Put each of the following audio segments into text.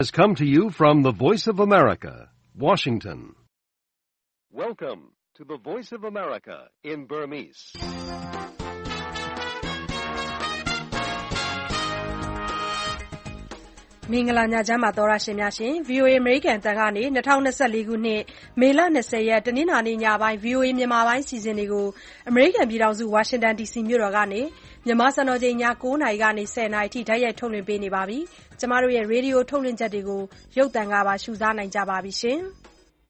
has come to you from the Voice of America, Washington. Welcome to the Voice of America in Burmese. ။မင်္ဂလာညချမ်းပါသောရရှင်များရှင် VOA American တန်ကနေ2024ခုနှစ်မေလ20ရက်တနင်္လာနေ့ညပိုင်း VOA မြန်မာပိုင်းစီစဉ်တွေကို American ပြည်ထောင်စု Washington DC မြို့တော်ကနေမြန်မာစံတော်ချိန်ည9:00နာရီကနေ10:00နာရီထိဓာတ်ရိုက်ထုတ်လွှင့်ပေးနေပါပြီ။ကျမတို့ရဲ့ရေဒီယိုထုတ်လွှင့်ချက်တွေကိုရုပ်သံကပါရှုစားနိုင်ကြပါပြီရှင်။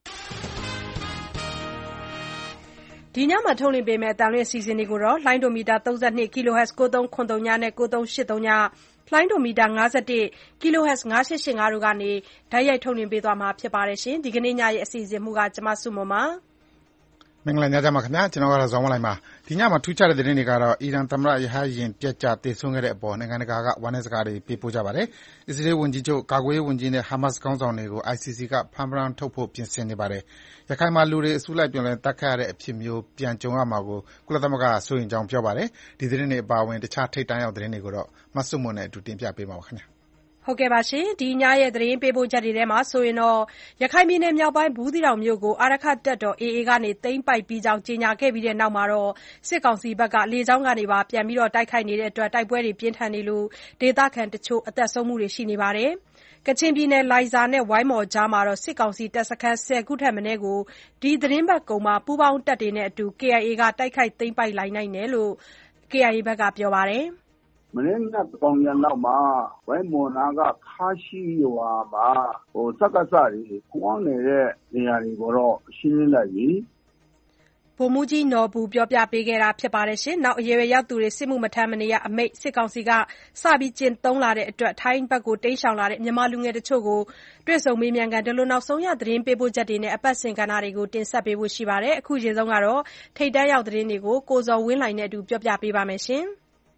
ဒီညမှာထုတ်လွှင့်ပေးမယ့်အတန်လွှင့်စီစဉ်တွေကိုတော့လိုင်းဒိုမီတာ32 kHz 9303နဲ့9383ညလိုင်းဒိုမီတာ51 kHz 9885တို့ကနေဓာတ်ရိုက်ထုတ်လွှင့်ပေးသွားမှာဖြစ်ပါတယ်ရှင်။ဒီကနေ့ညရဲ့အစီအစဉ်မူကကျမစုမပါမင်္ဂလာညချမ်းပါခင်ဗျာကျွန်တော်ကတော့ဇော်မလိုက်ပါဒီညမှာထူးခြားတဲ့သတင်းတွေကတော့အီရန်သမ္မတရဟတ်ယာဉ်ပျက်ကျသေဆုံးခဲ့တဲ့အပေါ်နိုင်ငံတကာကဝမ်းနည်းစကားတွေပေးပို့ကြပါတယ်အစ္စရေးဝန်ကြီးချုပ်ကာကွယ်ရေးဝန်ကြီးနဲ့ဟာမတ်စ်ခေါင်းဆောင်တွေကို ICC ကဖမ်းပန်းထုတ်ဖို့ပြင်ဆင်နေပါတယ်ရခိုင်မှာလူတွေအစုလိုက်ပြန်လည်တတ်ခတ်ရတဲ့အဖြစ်မျိုးပြန်ကြုံရမှာကိုကုလသမဂ္ဂဆိုရင်ကြောင်းပြောပါတယ်ဒီသတင်းတွေအပါအဝင်တခြားထိပ်တန်းရောက်သတင်းတွေကိုတော့မတ်စုမွန်နဲ့အတူတင်ပြပေးပါပါခင်ဗျာဟုတ်ကဲ့ပါရှင်ဒီညရဲ့သတင်းပေးပို့ချက်တွေထဲမှာဆိုရင်တော့ရခိုင်ပြည်နယ်မြောက်ပိုင်းဘူးသီးတောင်မြို့ကိုအာရခတ်တပ်တော် AA ကနေသိမ်းပိုက်ပြီးကြောင်းကြေညာခဲ့ပြီးတဲ့နောက်မှာတော့စစ်ကောင်စီဘက်ကလေကြောင်းကနေပါပြန်ပြီးတော့တိုက်ခိုက်နေတဲ့အတွက်တိုက်ပွဲတွေပြင်းထန်နေလို့ဒေသခံတချို့အသက်ဆုံးမှုတွေရှိနေပါတယ်ကချင်ပြည်နယ်လိုင်ဇာနဲ့ဝိုင်းမော်ကြားမှာတော့စစ်ကောင်စီတပ်စခန်း10ခုထက်မနည်းကိုဒီသတင်းပတ်ကုန်မှာပူးပေါင်းတပ်တွေနဲ့အတူ KIA ကတိုက်ခိုက်သိမ်းပိုက်လိုက်နိုင်တယ်လို့ KIA ဘက်ကပြောပါတယ်မနေ့ကတောင်ရနောက်မှာဝိုင်းမော်နာကခါရှိရွာမှာစက္ကစတွေခွန်းနေတဲ့နေရာတွေတော့ရှင်းလိုက်ပြီဗိုလ်မှူးကြီးနော်ဘူးပြောပြပေးခဲ့တာဖြစ်ပါတယ်ရှင်။နောက်အရေးရောက်သူတွေစစ်မှုမထမ်းမနေရအမိတ်စစ်ကောင်စီကစပြီးကျင့်သုံးလာတဲ့အတွက်ထိုင်းဘက်ကိုတိမ်းရှောင်လာတဲ့မြန်မာလူငယ်တချို့ကိုတွေ့ဆုံမေးမြန်းကန်ဒီလိုနောက်ဆုံးရသတင်းပေးပို့ချက်တွေနဲ့အပတ်စဉ်ကဏ္ဍတွေကိုတင်ဆက်ပေးဖို့ရှိပါတယ်။အခုချိန်ဆုံးကတော့ထိပ်တန်းရောက်သတင်းတွေကိုကိုဇော်ဝင်းလှိုင်နဲ့အတူပြောပြပေးပါမယ်ရှင်။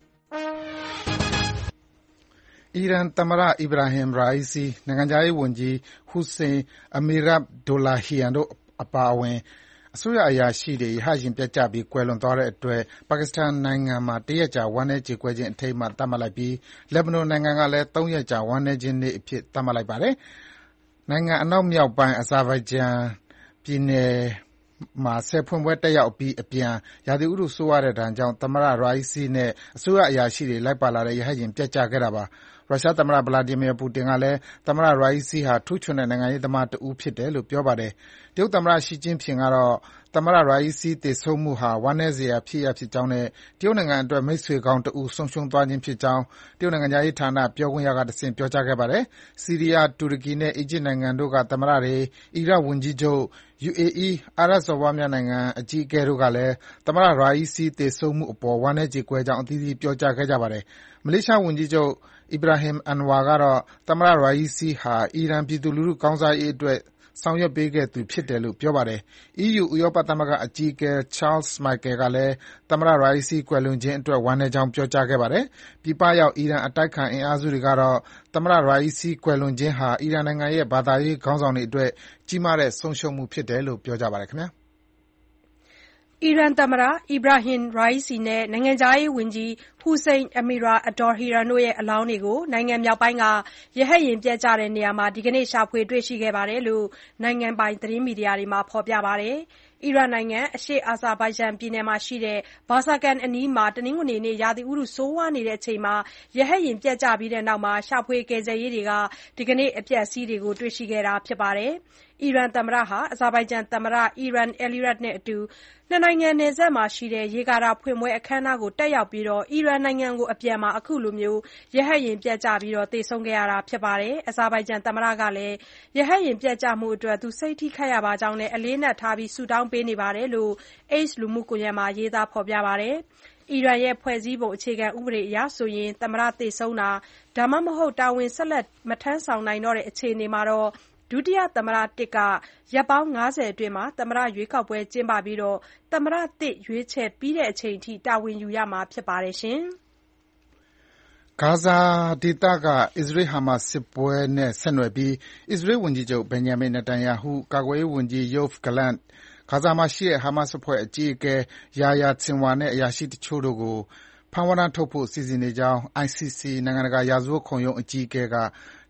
အီရန်သမ္မတအီဘရာဟင်ရာအီစီနိုင်ငံခြားရေးဝန်ကြီးဟူစိန်အမီရတ်ဒိုလာဟီယန်တို့အပါအဝင်အစိုးရအရာရှိတွေရဟတ်ယာဉ်ပျက်ကျပြီးကွယ်လွန်သွားတဲ့အတွက်ပါကစ္စတန်နိုင်ငံမှာတရက်ကြာဝမ်းနည်းကြေကွဲခြင်းအထိမ်းအမှတ်သတ်မှတ်လိုက်ပြီးလက်ဘနွန်နိုင်ငံကလည်း3ရက်ကြာဝမ်းနည်းခြင်းနေ့အဖြစ်သတ်မှတ်လိုက်ပါတယ်။နိုင်ငံအနောက်မြောက်ပိုင်းအဇာဘိုင်ဂျန်ပြည်နယ်မှာဆယ်ဖွင့်ပွဲတက်ရောက်ပြီးအပြန်ရာသီဥတုဆိုးရတဲ့ဒဏ်ကြောင့်သမ္မတရာအီစီနဲ့အစိုးရအရာရှိတွေလိုက်ပါလာတဲ့ရဟတ်ယာဉ်ပျက်ကျခဲ့တာပါရုရှားသမ္မတဗလာဒီမီယာပူတင်ကလည်းသမ္မတရာအီစီဟာထူးချွန်တဲ့နိုင်ငံရေးသမားတဦးဖြစ်တယ်လို့ပြောပါတယ်တရုတ်သမ္မတရှီကျင်းဖျင်ကတော့သမ္မတရာအီစီသေဆုံးမှုဟာဝမ်းနည်းစရာဖြစ်ရပ်ဖြစ်ကြောင်းနဲ့တရုတ်နိုင်ငံအတွက်မိတ်ဆွေကောင်းတဦးဆုံးရှုံးသွားခြင်းဖြစ်ကြောင်းတရုတ်နိုင်ငံသားရေးဌာနပြောခွင့်ရကတဆင့်ပြောကြားခဲ့ပါတယ်ဆီးရီးယားတူရကီနဲ့အီဂျစ်နိုင်ငံတို့ကသမ္မတတွေအီရတ်ဝန်ကြီးချုပ် UAE အာရပ်စော်ဘွားများနိုင်ငံအကြီးအကဲတို့ကလည်းသမ္မတရာအီစီသေဆုံးမှုအပေါ်ဝမ်းနည်းကြေကွဲကြောင်းအသီးသီးပြောကြားခဲ့ကြပါတယ်မလေးရှားဝန်ကြီးချုပ်အီဘရာဟင်အန်ဝါကတော့သမ္မတရာအီစီဟာအီရန်ပြည်သူလူထုကောင်းစားရေးအတွက်ဆောင်ရွက်ပေးခဲ့သူဖြစ်တယ်လို့ပြောပါတယ်။ EU ဥရောပသမဂ္ဂအကြီးအကဲ Charles Michel ကလည်းသမ္မတရာအီစီကွယ်လွန်ခြင်းအတွက်ဝမ်းနည်းကြောင်းပြောကြားခဲ့ပါတယ်။ပြည်ပရောက်အီရန်အတိုက်အခံအင်အားစုတွေကတော့သမ္မတရာအီစီကွယ်လွန်ခြင်းဟာအီရန်နိုင်ငံရဲ့ဘာသာရေးခေါင်းဆောင်တွေအတွက်ကြီးမားတဲ့ဆုံးရှုံးမှုဖြစ်တယ်လို့ပြောကြပါတယ်ခင်ဗျာ။အီရန်သမ္မတအီဘရာဟင်ရာအီစီနဲ့နိုင်ငံခြားရေးဝန်ကြီးဟူစိန်အမီရာအဒေါ်ဟီရန်တို့ရဲ့အလောင်းတွေကိုနိုင်ငံမြောက်ပိုင်းကရဟတ်ယာဉ်ပျက်ကျတဲ့နေရာမှာဒီကနေ့ရှာဖွေတွေ့ရှိခဲ့တယ်လို့နိုင်ငံပိုင်သတင်းမီဒီယာတွေမှာဖော်ပြပါတယ်။အီရန်နိုင်ငံအရှေ့အာဇာဘိုင်ဂျန်ပြည်နယ်မှာရှိတဲ့ဘာဆာကန်အနီးမှာတနင်္ဂနွေနေ့ရာသီဥတုဆိုးဝါးနေချိန်မှာရဟတ်ယာဉ်ပျက်ကျပြီးတဲ့နောက်ရှာဖွေကယ်ဆယ်ရေးတွေကဒီကနေ့အပျက်အစီးတွေကိုတွေ့ရှိခဲ့တာဖြစ်ပါတယ်။အီရန်သမ္မတဟာအာဇာဘိုင်ဂျန်သမ္မတအီရန်အယ်လီရတ်နဲ့အတူနှစ်နိုင်ငံနယ်စပ်မှာရှိတဲ့ရေကာတာဖွင့်ပွဲအခမ်းအနားကိုတက်ရောက်ပြီးအီရန်နိုင်ငံကိုအပြန်မှာအခုလိုရဟတ်ယာဉ်ပျက်ကျပြီးသေဆုံးခဲ့ရတာဖြစ်ပါတယ်။အာဇာဘိုင်ဂျန်သမ္မတကလည်းရဟတ်ယာဉ်ပျက်ကျမှုအတွက်စိတ်ထိခိုက်ရပါကြောင်းနဲ့အလေးအနက်ထားဆုတောင်းပေးနေပါတယ်လို့ X လူမှုကွန်ရက်မှာရေးသားဖော်ပြပါတယ်။အီရန်ရဲ့ဖွဲ့စည်းပုံအခြေခံဥပဒေအရဆိုရင်သမ္မတသေဆုံးတာဒါမှမဟုတ်တာဝန်ဆက်လက်မထမ်းဆောင်နိုင်တော့တဲ့အခြေအနေမှာဒုတိယသမ္မတတစ်ကရက်ပေါင်း50အတွင်းသမ္မတရွေးကောက်ပွဲကျင်းပပြီးသမ္မတသစ်ရွေးချယ်ပြီးတဲ့အချိန်အထိတာဝန်ယူရမှာဖြစ်ပါတယ်။ဂါဇာဒေသကအစ္စရေး-ဟာမတ်စ်စစ်ပွဲနဲ့ဆက်နွယ်ပြီးအစ္စရေးဝန်ကြီးချုပ်ဘင်ဂျမင်နေတန်ယာဟု၊ကာကွယ်ရေးဝန်ကြီးယိုဗ်ဂလန့်၊ဂါဇာမှာရှိတဲ့ဟာမတ်စ်အဖွဲ့အကြီးအကဲယာယာဆင်ဝါနဲ့အရာရှိတချို့တို့ကိုဖမ်းဝရမ်းထုတ်ဖို့စီစဉ်နေကြောင်း ICC နိုင်ငံတကာရာဇဝတ်ခုံရုံးအကြီးအကဲက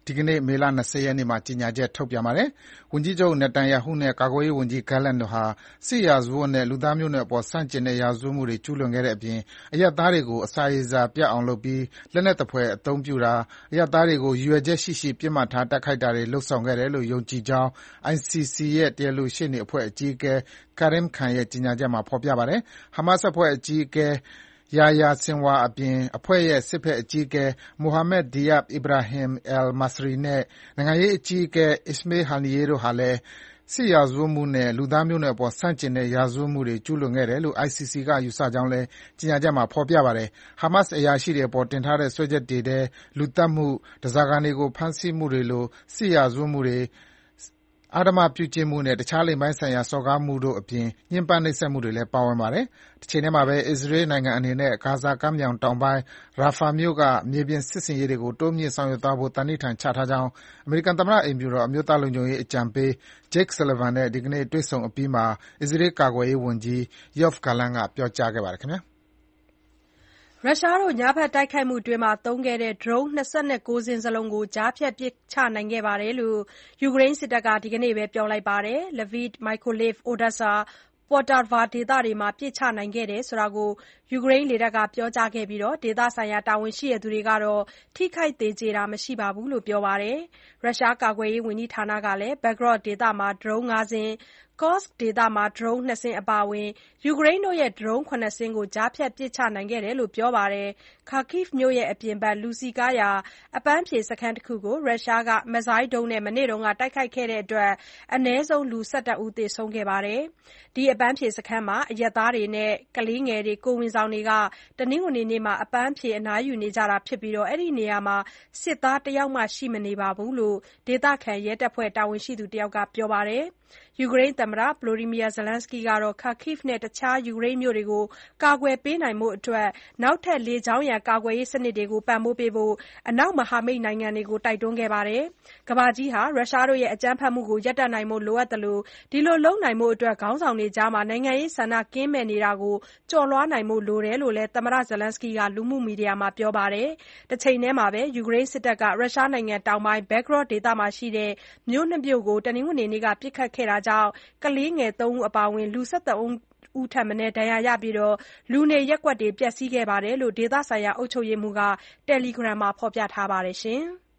ဒီကနေ့မေလ20ရက်နေ့မှာကြေညာချက်ထုတ်ပြန်ပါတယ်။ဝန်ကြီးချုပ်နေတန်ယာဟုနဲ့ကာကွယ်ရေးဝန်ကြီးဂလန့်တို့ဟာစစ်ရာဇဝတ်နဲ့လူသားမျိုးနွယ်အပေါ်ဆန့်ကျင်တဲ့ရာဇဝတ်မှုတွေကျူးလွန်ခဲ့တဲ့အပြင်အရပ်သားတွေကိုအစာရေစာပြတ်အောင်လုပ်ပြီးလက်နက်သဖွယ်အသုံးပြုတာအရပ်သားတွေကိုရည်ရွယ်ချက်ရှိရှိပစ်မှတ်ထားတိုက်ခိုက်တာတွေလုပ်ဆောင်ခဲ့တယ်လို့ယုံကြည်ကြောင်း ICC ရဲ့တရားလိုရှေ့နေအဖွဲ့အကြီးအကဲ Karim Khan ရဲ့ကြေညာချက်မှာဖော်ပြပါတယ်။ Hamas အဖွဲ့အကြီးအကဲYahya Sinwar အပြင်အဖွဲ့ရဲ့စစ်ဘက်အကြီးအကဲ Mohammad Diab Ibrahim al-Masri နဲ့နိုင်ငံရေးအကြီးအကဲ Ismail Haniyeh တို့ဟာလည်းစစ်ရာဇဝတ်မှုနဲ့လူသားမျိုးနွယ်အပေါ်ဆန့်ကျင်တဲ့ရာဇဝတ်မှုတွေကျူးလွန်ခဲ့တယ်လို့ ICC ကယူဆကြောင်းလည်းကြေညာချက်မှာဖော်ပြပါတယ်။ Hamas အရာရှိတွေအပေါ်တင်ထားတဲ့စွဲချက်တွေထဲလူသတ်မှု၊ဓားစာခံတွေကိုဖမ်းဆီးမှုတွေလိုစစ်ရာဇဝတ်မှုတွေအဓမ္မပြုကျင့်မှုနဲ့တခြားလိင်ပိုင်းဆိုင်ရာစော်ကားမှုတို့အပြင်ညှဉ်းပန်းနှိပ်စက်မှုတွေလည်းပါဝင်ပါတယ်။တချိန်တည်းမှာပဲအစ္စရေးနိုင်ငံအနေနဲ့ဂါဇာကမ်းမြောင်တောင်ပိုင်း Rafah မြို့ကမြေပြင်စစ်ဆင်ရေးတွေကိုတိုးမြှင့်ဆောင်ရွက်သွားဖို့သန္နိဋ္ဌာန်ချထားကြောင်းအမေရိကန်သမ္မတအိမ်ဖြူတော်အမျိုးသားလုံခြုံရေးအကြံပေး Jake Sullivan နဲ့ဒီကနေ့တွေ့ဆုံအပြီးမှာအစ္စရေးကာကွယ်ရေးဝန်ကြီး Yoav Gallant ကပြောကြားခဲ့ပါတယ်။ရုရှားတို့ညဘက်တိုက်ခိုက်မှုအတွင်းသုံးခဲ့တဲ့ ဒရုန်း၂၉ စင်းစလုံးကိုကြားဖြတ်ပစ်ချနိုင်ခဲ့တယ်လို့ယူကရိန်းစစ်တပ်ကဒီကနေ့ပဲပြောလိုက်ပါတယ်။ Lviv, Mykolaiv, Odesa, Poltava ဒေသတွေမှာပစ်ချနိုင်ခဲ့တယ်လို့ယူကရိန်းလေတပ်ကပြောကြားခဲ့ပြီးဒေသဆိုင်ရာတာဝန်ရှိသူတွေကတော့ထိခိုက်သေကျေတာမရှိဘူးလို့ပြောပါတယ်။ ရုရှားကာကွယ်ရေးဝန်ကြီးဌာနကလည်း Belgorod ဒေသမှာဒရုန်း ၅ စင်း၊ Kursk ဒေသမှာဒရုန်း ၂ စင်းအပါအဝင်ယူကရိန်းတို့ရဲ့ဒရုန်း ၇ စင်းကိုကြားဖြတ်ပစ်ချနိုင်ခဲ့တယ်လို့ပြောပါတယ်။ Kharkiv မြို့အပြင်ဘက်လူစည်ကားရာအပန်းဖြေစခန်းတခုကိုရုရှားကမစ်ဇိုင်းဒုံးနဲ့မနေ့ကတိုက်ခိုက်ခဲ့တဲ့အတွက်အနည်းဆုံးလူ ၁၁ ဦးသေဆုံးခဲ့ပါတယ်။ ဒီအပန်းဖြေစခန်းမှာအရပ်သားတွေနဲ့ကလေးငယ်တွေကိုယ်ဝန်ဆောင်တွေကတနင်္ဂနွေနေ့မှာအပန်းဖြေအနားယူနေကြတာဖြစ်ပြီးအဲဒီနေရာမှာစစ်သားတယောက်မှရှိမနေဘူးလို့ဒေသခံရဲတပ်ဖွဲ့တာဝန်ရှိသူတယောက်ကပြောပါတယ်။ ယူကရိန်းသမ္မတ Volodymyr Zelenskyy ကတော့ Kharkiv နဲ့တခြားယူကရိန်းမြို့တွေကိုကာကွယ်ပေးနိုင်ဖို့နောက်ထပ်လေကြောင်းရန်ကာကွယ်ရေးစနစ်တွေပံ့ပိုးပေးဖို့အနောက်မဟာမိတ်နိုင်ငံတွေကိုတိုက်တွန်းခဲ့ပါတယ်။ ကမ္ဘာကြီးဟာရုရှားတို့ရဲ့အကြမ်းဖက်မှုကိုရပ်တန့်နိုင်ဖို့လိုအပ်သလိုဒီလိုလုပ်နိုင်ဖို့ခေါင်းဆောင်တွေကြားနိုင်ငံရေးဆန္ဒကင်းမဲ့နေတာကိုကျော်လွှားနိုင်ဖို့လိုတယ်လို့လည်းသမ္မတ Zelenskyy ကလူမှုမီဒီယာမှာပြောပါတယ်။ တချိန်တည်းမှာပဲယူကရိန်းစစ်တပ်ကရုရှားနိုင်ငံတောင်ပိုင်း Belgorod ဒေသမှာရှိတဲ့မြို့ ၂ မြို့ကိုတနင်္ဂနွေနေ့ကပစ်ခတ်ခဲ့တာကြောင့်ကလေးငယ် ၃ ဦးအပါအဝင်လူ ၁၃ ဦးထက်မနည်းဒဏ်ရာရပြီးလူနေရပ်ကွက်တွေပျက်စီးခဲ့တယ်လို့ဒေသဆိုင်ရာအုပ်ချုပ်ရေးမှူးက Telegram မှာဖော်ပြထားပါတယ်။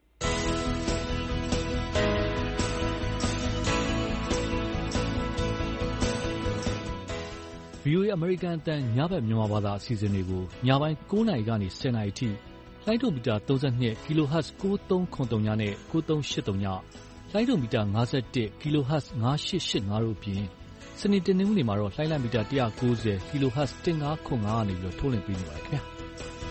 VOA အမေရိကန်အသံညဘက်မြန်မာဘာသာအစီအစဉ်တွေကိုညပိုင်း9 နာရီကနေ10 နာရီအထိလိုင်းဒိုမီတာ 32 kHz 9373နဲ့ 9383ညလိုင်းဒိုမီတာ 51 kHz 9885တို့အပြင်စနေတနင်္ဂနွေမှာတော့လှိုင်းလမီတာ 190 kHz 1505ကနေထုတ်လွှင့်ပေးနေပါတယ်ခင်ဗျာ။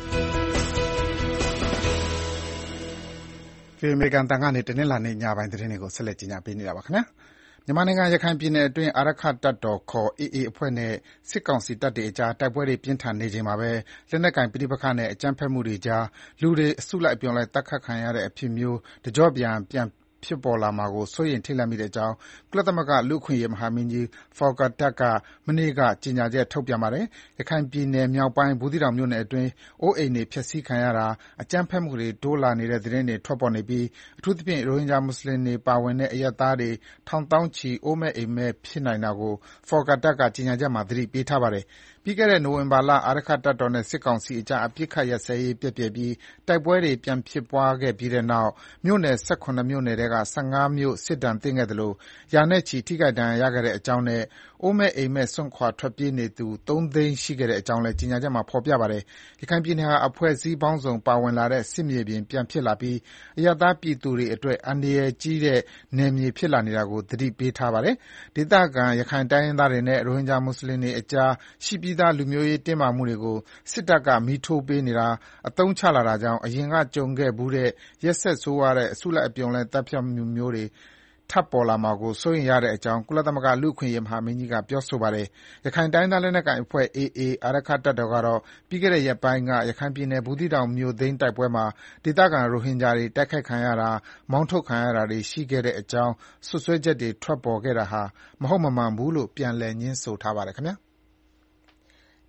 အမေရိကန်တန်ကနေတနင်္လာနေ့ညပိုင်းသတင်းတွေကိုဆက်လက်ကြီးညာပေးနေတာပါခင်ဗျာ။မြန်မာနိုင်ငံရခိုင်ပြည်နယ်အတွင်းအာရက္ခတပ်တော်ခေါ် AA အဖွဲ့နဲ့စစ်ကောင်စီတပ်တွေအကြားတိုက်ပွဲတွေပြင်းထန်နေချိန်မှာပဲလက်နက်ကိုင်ပဋိပက္ခနဲ့အကြမ်းဖက်မှုတွေကြားလူတွေအစုလိုက်အပြုံလိုက်သတ်ဖြတ်ခံရတဲ့အဖြစ်မျိုးတကျော့ပြန်ဖြစ်ပေါ်လာမှာကိုစိုးရိမ်ထိတ်လန့်မိကြောင်းကုလသမဂ္ဂလူ့အခွင့်အရေးမဟာမင်းကြီး Volker Turk ကမနေ့ကကြေညာချက်ထုတ်ပြန်ပါတယ်။ရခိုင်ပြည်နယ်မြောက်ပိုင်းဘူးသီးတောင်မြို့နယ်အတွင်းအိုးအိမ်တွေဖျက်ဆီးခံရတာအကြမ်းဖက်မှုတွေတိုးလာနေတဲ့သတင်းတွေထွက်ပေါ်နေပြီးအထူးသဖြင့်ရိုဟင်ဂျာမွတ်ဆလင်တွေပါဝင်တဲ့အရပ်သားတွေထောင်သောင်းချီအိုးမဲ့အိမ်မဲ့ဖြစ်နိုင်တာကို Volker Turk ကကြေညာချက်မှာသတိပေးထားပါတယ်။ပြီးခဲ့တဲ့နိုဝင်ဘာလအာရက္ခတပ်တော်နဲ့စစ်ကောင်စီအကြားအပစ်အခတ်ရပ်စဲရေးပျက်ပြယ်ပြီးတိုက်ပွဲတွေပြန်ဖြစ်ပွားခဲ့ပြီးတဲ့နောက်မြို့နယ် ၁၇ မြို့နယ်ထဲက ၁၅ မြို့စစ်ဒဏ်သင့်ခဲ့သလိုရာနဲ့ချီထိခိုက်ဒဏ်ရာရခဲ့တဲ့အကြောင်းနဲ့အိုးမဲ့အိမ်မဲ့စွန့်ခွာထွက်ပြေးနေသူ ၃ သိန်းရှိခဲ့တဲ့အကြောင်းလည်းကြေညာချက်မှာဖော်ပြပါတယ်။ရခိုင်ပြည်နယ်ဟာအဖွဲ့အစည်းပေါင်းစုံပါဝင်လာတဲ့စစ်မြေပြင်ပြန်ဖြစ်လာပြီးအရပ်သားပြည်သူတွေအတွက်အန္တရာယ်ကြီးတဲ့နယ်မြေဖြစ်လာနေတာကိုသတိပေးထားပါတယ်။ဒေသခံရခိုင်တိုင်းရင်းသားတွေနဲ့ရိုဟင်ဂျာမွတ်ဆလင်တွေအကြားရှိပြီးသားလူမျိုးရေးတင်းမာမှုတွေကိုစစ်တပ်ကမီးထိုးပေးနေတာအသုံးချလာတာကြောင့်အရင်ကကြုံခဲ့ဖူးတဲ့ရက်စက်ဆိုးဝါးတဲ့အစုလိုက်အပြုံလိုက်သတ်ဖြတ်မှုမျိုးတွေထပ်ပေါ်လာမှာကိုစိုးရိမ်ရတဲ့အကြောင်းကုလသမဂ္ဂလူ့အခွင့်အရေးမဟာမင်းကြီးကပြောဆိုပါတယ်။ရခိုင်တိုင်းရင်းသားလက်နက်ကိုင်အဖွဲ့ AA အာရက္ခတပ်တော်ကတော့ပြီးခဲ့တဲ့ရက်ပိုင်းကရခိုင်ပြည်နယ်ဘူးသီးတောင်မြို့သိမ်းတိုက်ပွဲမှာဒေသခံရိုဟင်ဂျာတွေတိုက်ခိုက်ခံရတာမောင်းထုတ်ခံရတာတွေရှိခဲ့တဲ့အကြောင်းစွပ်စွဲချက်တွေထွက်ပေါ်ခဲ့တာဟာမဟုတ်မမှန်ဘူးလို့ပြန်လည်ငြင်းဆိုထားပါတယ်ခင်ဗျာ။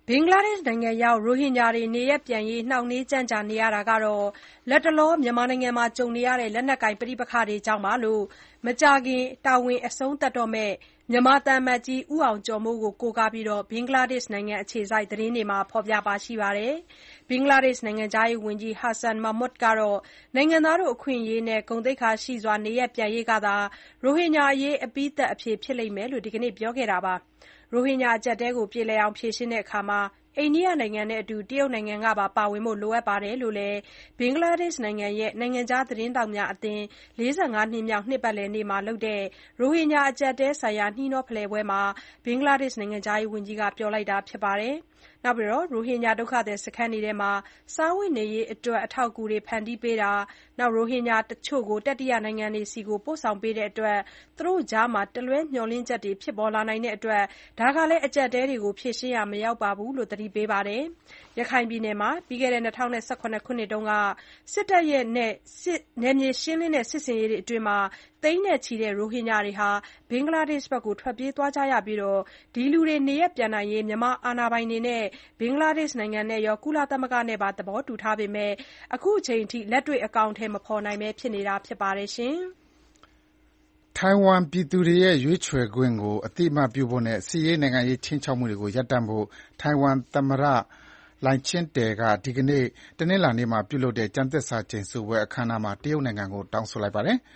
ဘင်္ဂလားဒေ့ရှ်နိုင်ငံရောက်ရိုဟင်ဂျာတွေနေရပ်ပြန်ရေးနှောင့်နှေးကြန့်ကြာနေရတာဟာလတ်တလောမြန်မာနိုင်ငံမှာကြုံနေရတဲ့လက်နက်ကိုင်ပဋိပက္ခတွေကြောင့်ပါလို့မကြာခင်တာဝန်အဆုံးသတ်တော့မယ့်မြန်မာသံအမတ်ကြီးဦးအောင်ကျော်မိုးကိုကိုးကားပြီးဘင်္ဂလားဒေ့ရှ်နိုင်ငံအခြေစိုက်သတင်းတွေမှာဖော်ပြပါရှိပါတယ်။ဘင်္ဂလားဒေ့ရှ်နိုင်ငံခြားရေးဝန်ကြီး Hasan Mahmud ကတော့နိုင်ငံသားတို့အခွင့်အရေးနဲ့ဂုဏ်သိက္ခာရှိစွာနေရပ်ပြန်ရေးကသာရိုဟင်ဂျာအရေးအပြီးသတ်အဖြေဖြစ်လိမ့်မယ်လို့ဒီကနေ့ပြောခဲ့တာပါ။ရိုဟင်ဂျာအကျပ်အတည်းကိုပြေလည်အောင်ဖြေရှင်းရာမှာအိန္ဒိယနိုင်ငံနဲ့အတူတရုတ်နိုင်ငံကပါပါဝင်ဖို့လိုအပ်တယ်လို့လည်းဘင်္ဂလားဒေ့ရှ်နိုင်ငံရဲ့နိုင်ငံခြားသတင်းထောက်များအသင်း45နှစ်မြောက်နှစ်ပတ်လည်နေ့မှာလုပ်တဲ့ရိုဟင်ဂျာအကျပ်အတည်းဆိုင်ရာနှီးနှောဖလှယ်ပွဲမှာဘင်္ဂလားဒေ့ရှ်နိုင်ငံခြားရေးဝန်ကြီးကပြောလိုက်တာဖြစ်ပါတယ်။ရိုဟင်ဂျာဒုက္ခသည်စခန်းတွေမှာစားဝတ်နေရေးအတွက်အထောက်အကူတွေဖန်တီးပေးတာ၊ရိုဟင်ဂျာတချို့ကိုတတိယနိုင်ငံတွေဆီပို့ဆောင်ပေးတဲ့အတွက်သူတို့ကြားတလွဲမျှော်လင့်ချက်တွေဖြစ်ပေါ်လာနိုင်တဲ့အတွက်ဒါကလည်းအကျပ်အတည်းတွေကိုဖြေရှင်းရာမရောက်ပါဘူးလို့သတိပေးပါတယ်။ရခိုင်ပြည်နယ်မှာပြီးခဲ့တဲ့2018ခုနှစ်တုန်းကစစ်တပ်ရဲ့နယ်မြေရှင်းလင်းတဲ့စစ်ဆင်ရေးတွေအတွင်းသိန်းနဲ့ချီတဲ့ရိုဟင်ဂျာတွေဘင်္ဂလားဒေ့ရှ်ဘက်ထွက်ပြေးသွားကြရပြီးဒီလူတွေနေရပ်ပြန်နိုင်ရေးမြန်မာအာဏာပိုင်တွေနဲ့ဘင်္ဂလားဒေ့ရှ်နိုင်ငံနဲ့ရောကုလသမဂ္ဂနဲ့ပါသဘောတူထားပေမဲ့အခုချိန်ထိလက်တွေ့အကောင်အထည်မဖော်နိုင်ဘဲဖြစ်နေတာဖြစ်ပါတယ်။ထိုင်ဝမ်ပြည်သူတွေရဲ့ရွေးချယ်ခွင့်ကိုအသိအမှတ်ပြုဖို့နဲ့စစ်ရေးနိုင်ငံရေးခြိမ်းခြောက်မှုတွေကိုရပ်တန့်ဖို့ထိုင်ဝမ်သမ္မတလိုင်ချင်းတယ်ကဒီကနေ့တနင်္လာနေ့မှာပြုလုပ်တဲ့ကျမ်းသစ္စာကျိန်ဆိုပွဲအခမ်းအနားမှာတရုတ်နိုင်ငံကိုတောင်းဆိုလိုက်ပါတယ်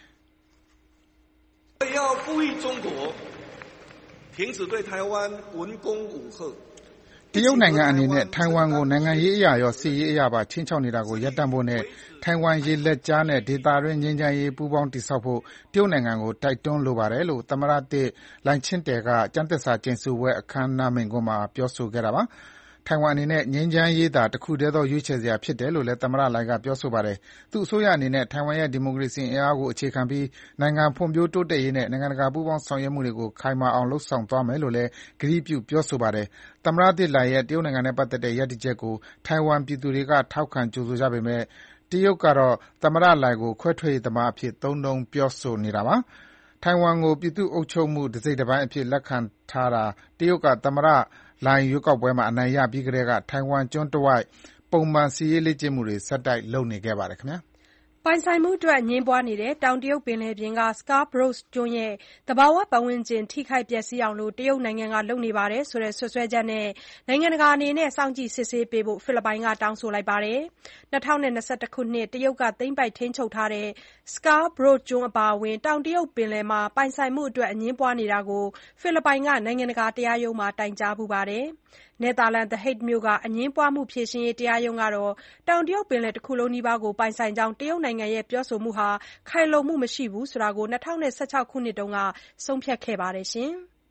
“要呼吁中国停止对台湾文攻武吓” တရုတ်နိုင်ငံအနေနဲ့ထိုင်ဝမ်ကိုနိုင်ငံရေးအရရောစစ်ရေးအရပါခြိမ်းခြောက်နေတာကိုရပ်တန့်ဖို့နဲ့ထိုင်ဝမ်ရေလက်ကြားနဲ့ဒေသတွင်းငြိမ်းချမ်းရေးပူးပေါင်းတည်ဆောက်ဖို့တရုတ်နိုင်ငံကိုတိုက်တွန်းလိုပါတယ်လို့သမ္မတသစ်လိုင်ချင်းတယ်ကကျမ်းသစ္စာကျိန်ဆိုပွဲအခမ်းအနားမိန့်ခွန်းမှာပြောဆိုခဲ့တာပါ။ထိုင်ဝမ်အနေနဲ့ငြိမ်းချမ်းရေးသာတခုတည်းသောရွေးချယ်စရာဖြစ်တယ်လို့လည်းသမ္မတလိုင်ကပြောဆိုပါတယ်။သူ့အစိုးရအနေနဲ့ထိုင်ဝမ်ရဲ့ဒီမိုကရေစီအင်အားကိုအခြေခံပြီးနိုင်ငံဖွံ့ဖြိုးတိုးတက်ရေးနဲ့နိုင်ငံတကာပူးပေါင်းဆောင်ရွက်မှုတွေကိုခိုင်မာအောင်လုပ်ဆောင်သွားမယ်လို့လည်းကတိပြုပြောဆိုပါတယ်။သမ္မတသစ်လိုင်ရဲ့တရုတ်နိုင်ငံနဲ့ပတ်သက်တဲ့ရပ်တည်ချက်ကိုထိုင်ဝမ်ပြည်သူတွေကထောက်ခံကြိုဆိုကြပေမဲ့တရုတ်ကတော့သမ္မတလိုင်ကိုခွဲထွက်ရေးသမားအဖြစ်သုံးနှုန်းပြောဆိုနေတာပါ။ထိုင်ဝမ်ကိုပြည်သူ့အုပ်ချုပ်မှုတစိတ်တပိုင်းအဖြစ်လက်ခံထားတာတရုတ်ကသမ္မတလိုင်ရွေးကောက်ပွဲမှာအနိုင်ရပြီးကတည်းကထိုင်ဝမ်ကျွန်းတဝိုက်ပုံမှန်စစ်ရေးလေ့ကျင့်မှုတွေဆက်တိုက်လုပ်နေခဲ့ပါတယ်ခင်ဗျာ။ပိုင်ဆိုင်မှုအတွက်အငြင်းပွားနေတဲ့တောင်တရုတ်ပင်လယ်ပြင်က Scarborough ကျွန်းရဲ့သဘာဝပတ်ဝန်းကျင်ထိခိုက်ပျက်စီးအောင်တရုတ်နိုင်ငံကလုပ်နေတယ်ဆိုတဲ့စွပ်စွဲချက်နဲ့နိုင်ငံတကာအနေနဲ့စောင့်ကြည့်စစ်ဆေးပေးဖို့ဖိလစ်ပိုင်ကတောင်းဆိုလိုက်ပါတယ်။2021ခုနှစ်တရုတ်ကသိမ်းပိုက်ထိန်းချုပ်ထားတဲ့ Scarborough ကျွန်းအပါအဝင်တောင်တရုတ်ပင်လယ်မှာပိုင်ဆိုင်မှုအတွက်အငြင်းပွားနေတာကိုဖိလစ်ပိုင်ကနိုင်ငံတကာတရားရုံးမှာတိုင်ကြားဖူးပါတယ်။နယ်သာလန် The Hague မြို့ကအငြင်းပွားမှုဖြေရှင်းရေးတရားရုံးကတော့တောင်တရုတ်ပင်လယ်တခုလုံးနီးပါးကိုပိုင်ဆိုင်ကြောင်းတရုတ်နိုင်ငံရဲ့ပြောဆိုမှုဟာခိုင်လုံမှုမရှိဘူးဆိုတာကို2016ခုနှစ်တုန်းကဆုံးဖြတ်ခဲ့ပါတယ်။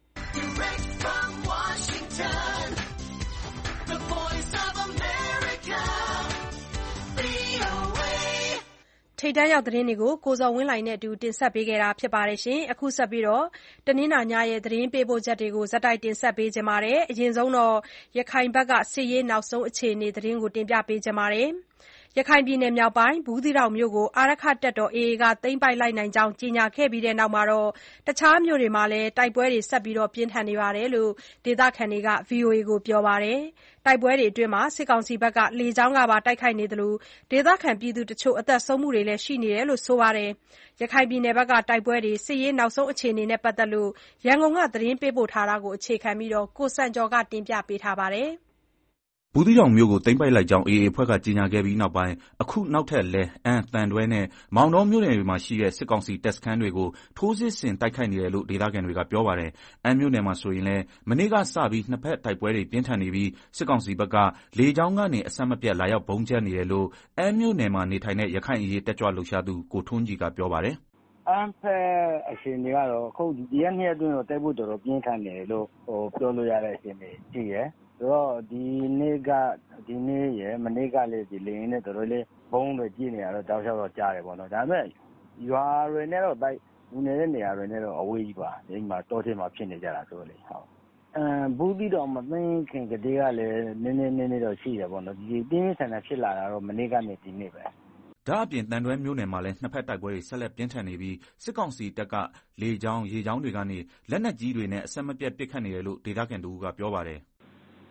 ထိပ်တန်းရောက်သတင်းတွေကိုကိုဇော်ဝင်းလှိုင်နဲ့အတူတင်ဆက်ပေးခဲ့တာပါ။အခုဆက်ပြီးတနင်္လာညရဲ့သတင်းပေးပို့ချက်တွေကိုဆက်တိုက်တင်ဆက်ပေးချင်ပါတယ်။အရင်ဆုံးရခိုင်ဘက်ကစစ်ရေးနောက်ဆုံးအခြေအနေသတင်းကိုတင်ပြပေးချင်ပါတယ်။ရခိုင်ပြည်နယ်မြောက်ပိုင်းဘူးသီးတောင်မြို့ကိုအာရက္ခတပ်တော် AA ကသိမ်းပိုက်လိုက်နိုင်ကြောင်းကြေညာခဲ့ပြီးနောက်တခြားမြို့တွေမှာလည်းတိုက်ပွဲတွေဆက်လက်ပြင်းထန်နေတယ်လို့ဒေသခံတွေက VOA ကိုပြောပါတယ်။တိုက်ပွဲတွေအတွင်းစစ်ကောင်စီဘက်ကလေကြောင်းကပါတိုက်ခိုက်နေသလိုဒေသခံတချို့အသက်ဆုံးမှုတွေလည်းရှိနေတယ်လို့ဆိုပါတယ်။ရခိုင်ပြည်နယ်ဘက်ကတိုက်ပွဲတွေစစ်ရေးနောက်ဆုံးအခြေအနေနဲ့ပတ်သက်လို့ရန်ကုန်ကသတင်းပေးပို့ထားတာကိုအခြေခံပြီးကိုစံကျော်ကတင်ပြပေးထားပါတယ်။ဘူးသီးတောင်မြို့ကိုသိမ်းပိုက်လိုက်ကြောင်း AA အဖွဲ့ကကြေညာခဲ့ပြီးနောက်ပိုင်းအခုနောက်ထပ်လည်းအမ်း၊သံတွဲနဲ့မောင်တောမြို့နယ်တွေမှာရှိတဲ့စစ်ကောင်စီတပ်စခန်းတွေကိုထိုးစစ်ဆင်တိုက်ခိုက်နေတယ်လို့ဒေသခံတွေကပြောပါတယ်။အမ်းမြို့နယ်မှာဆိုရင်လည်းမနေ့ကစပြီးနှစ်ဘက်တိုက်ပွဲတွေပြင်းထန်နေပြီးစစ်ကောင်စီဘက်ကလေကြောင်းကနေအဆက်မပြတ်လာရောက်ဗုံးကြဲနေတယ်လို့အမ်းမြို့နယ်မှာနေထိုင်တဲ့ရခိုင်အရေးတက်ကြွလှုပ်ရှားသူကိုထွန်းကြည်ကပြောပါတယ်။အမ်းဘက်အခြေအနေကတော့အခုဒီရက်နှစ်အတွင်းတိုက်ပွဲတော်တော်ပြင်းထန်နေတယ်လို့ပြောလို့ရတဲ့အခြေအနေရှိတယ်။ဆိုတော့ဒီနေ့ရယ်မနေ့ကလည်းဒီလေရင်နဲ့တော်တော်လေးဘုံတွေကြည့်နေရတော့တောက်လျှောက်တော့ကြားတယ်ပေါ့နော်ဒါပေမဲ့ရွာတွေနဲ့တော့လူနေတဲ့နေရာတွေနဲ့တော့အဝေးကြီးပါဒီမှာတောထဲမှာဖြစ်နေကြတာဆိုလေဟုတ်ဘူးသီးတောင်မသိခင်ကတည်းကလည်းနည်းနည်းတော့ရှိတယ်ပေါ့နော်ဒီပြင်းထန်တာဖြစ်လာတာတော့မနေ့ကနေဒီနေ့ပဲဒါအပြင်တန်တွဲမြို့နယ်မှာလည်းနှစ်ဖက်တိုက်ပွဲတွေဆက်လက်ပြင်းထန်နေပြီးစစ်ကောင်စီတပ်ကလေကြောင်းရေကြောင်းတွေကနေလက်နက်ကြီးတွေနဲ့အဆက်မပြတ်ပစ်ခတ်နေတယ်လို့ဒေသခံတို့ကပြောပါတယ်ဟ